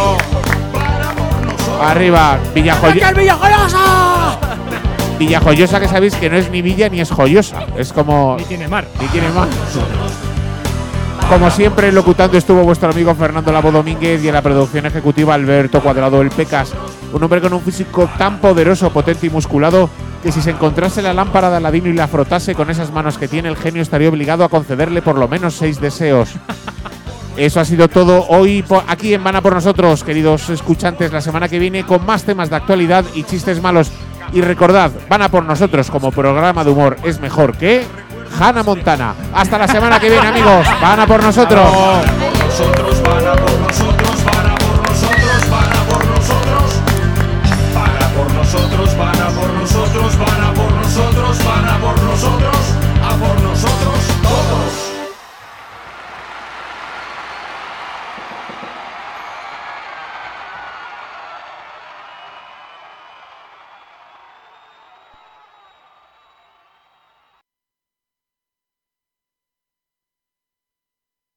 Arriba, Villajoyosa.
Villajoyosa!
Villajoyosa, que sabéis que no es ni villa ni es joyosa. Es como…
Ni tiene mar.
Ni tiene mar. Como siempre, locutando estuvo vuestro amigo Fernando Labo Domínguez y en la producción ejecutiva Alberto Cuadrado el Pecas. Un hombre con un físico tan poderoso, potente y musculado que si se encontrase la lámpara de Aladino y la frotase con esas manos que tiene, el genio estaría obligado a concederle por lo menos seis deseos. Eso ha sido todo hoy aquí en Van a por nosotros, queridos escuchantes. La semana que viene con más temas de actualidad y chistes malos. Y recordad, Van a por nosotros como programa de humor es mejor que Hannah Montana. Hasta la semana que viene, amigos. Van a por nosotros.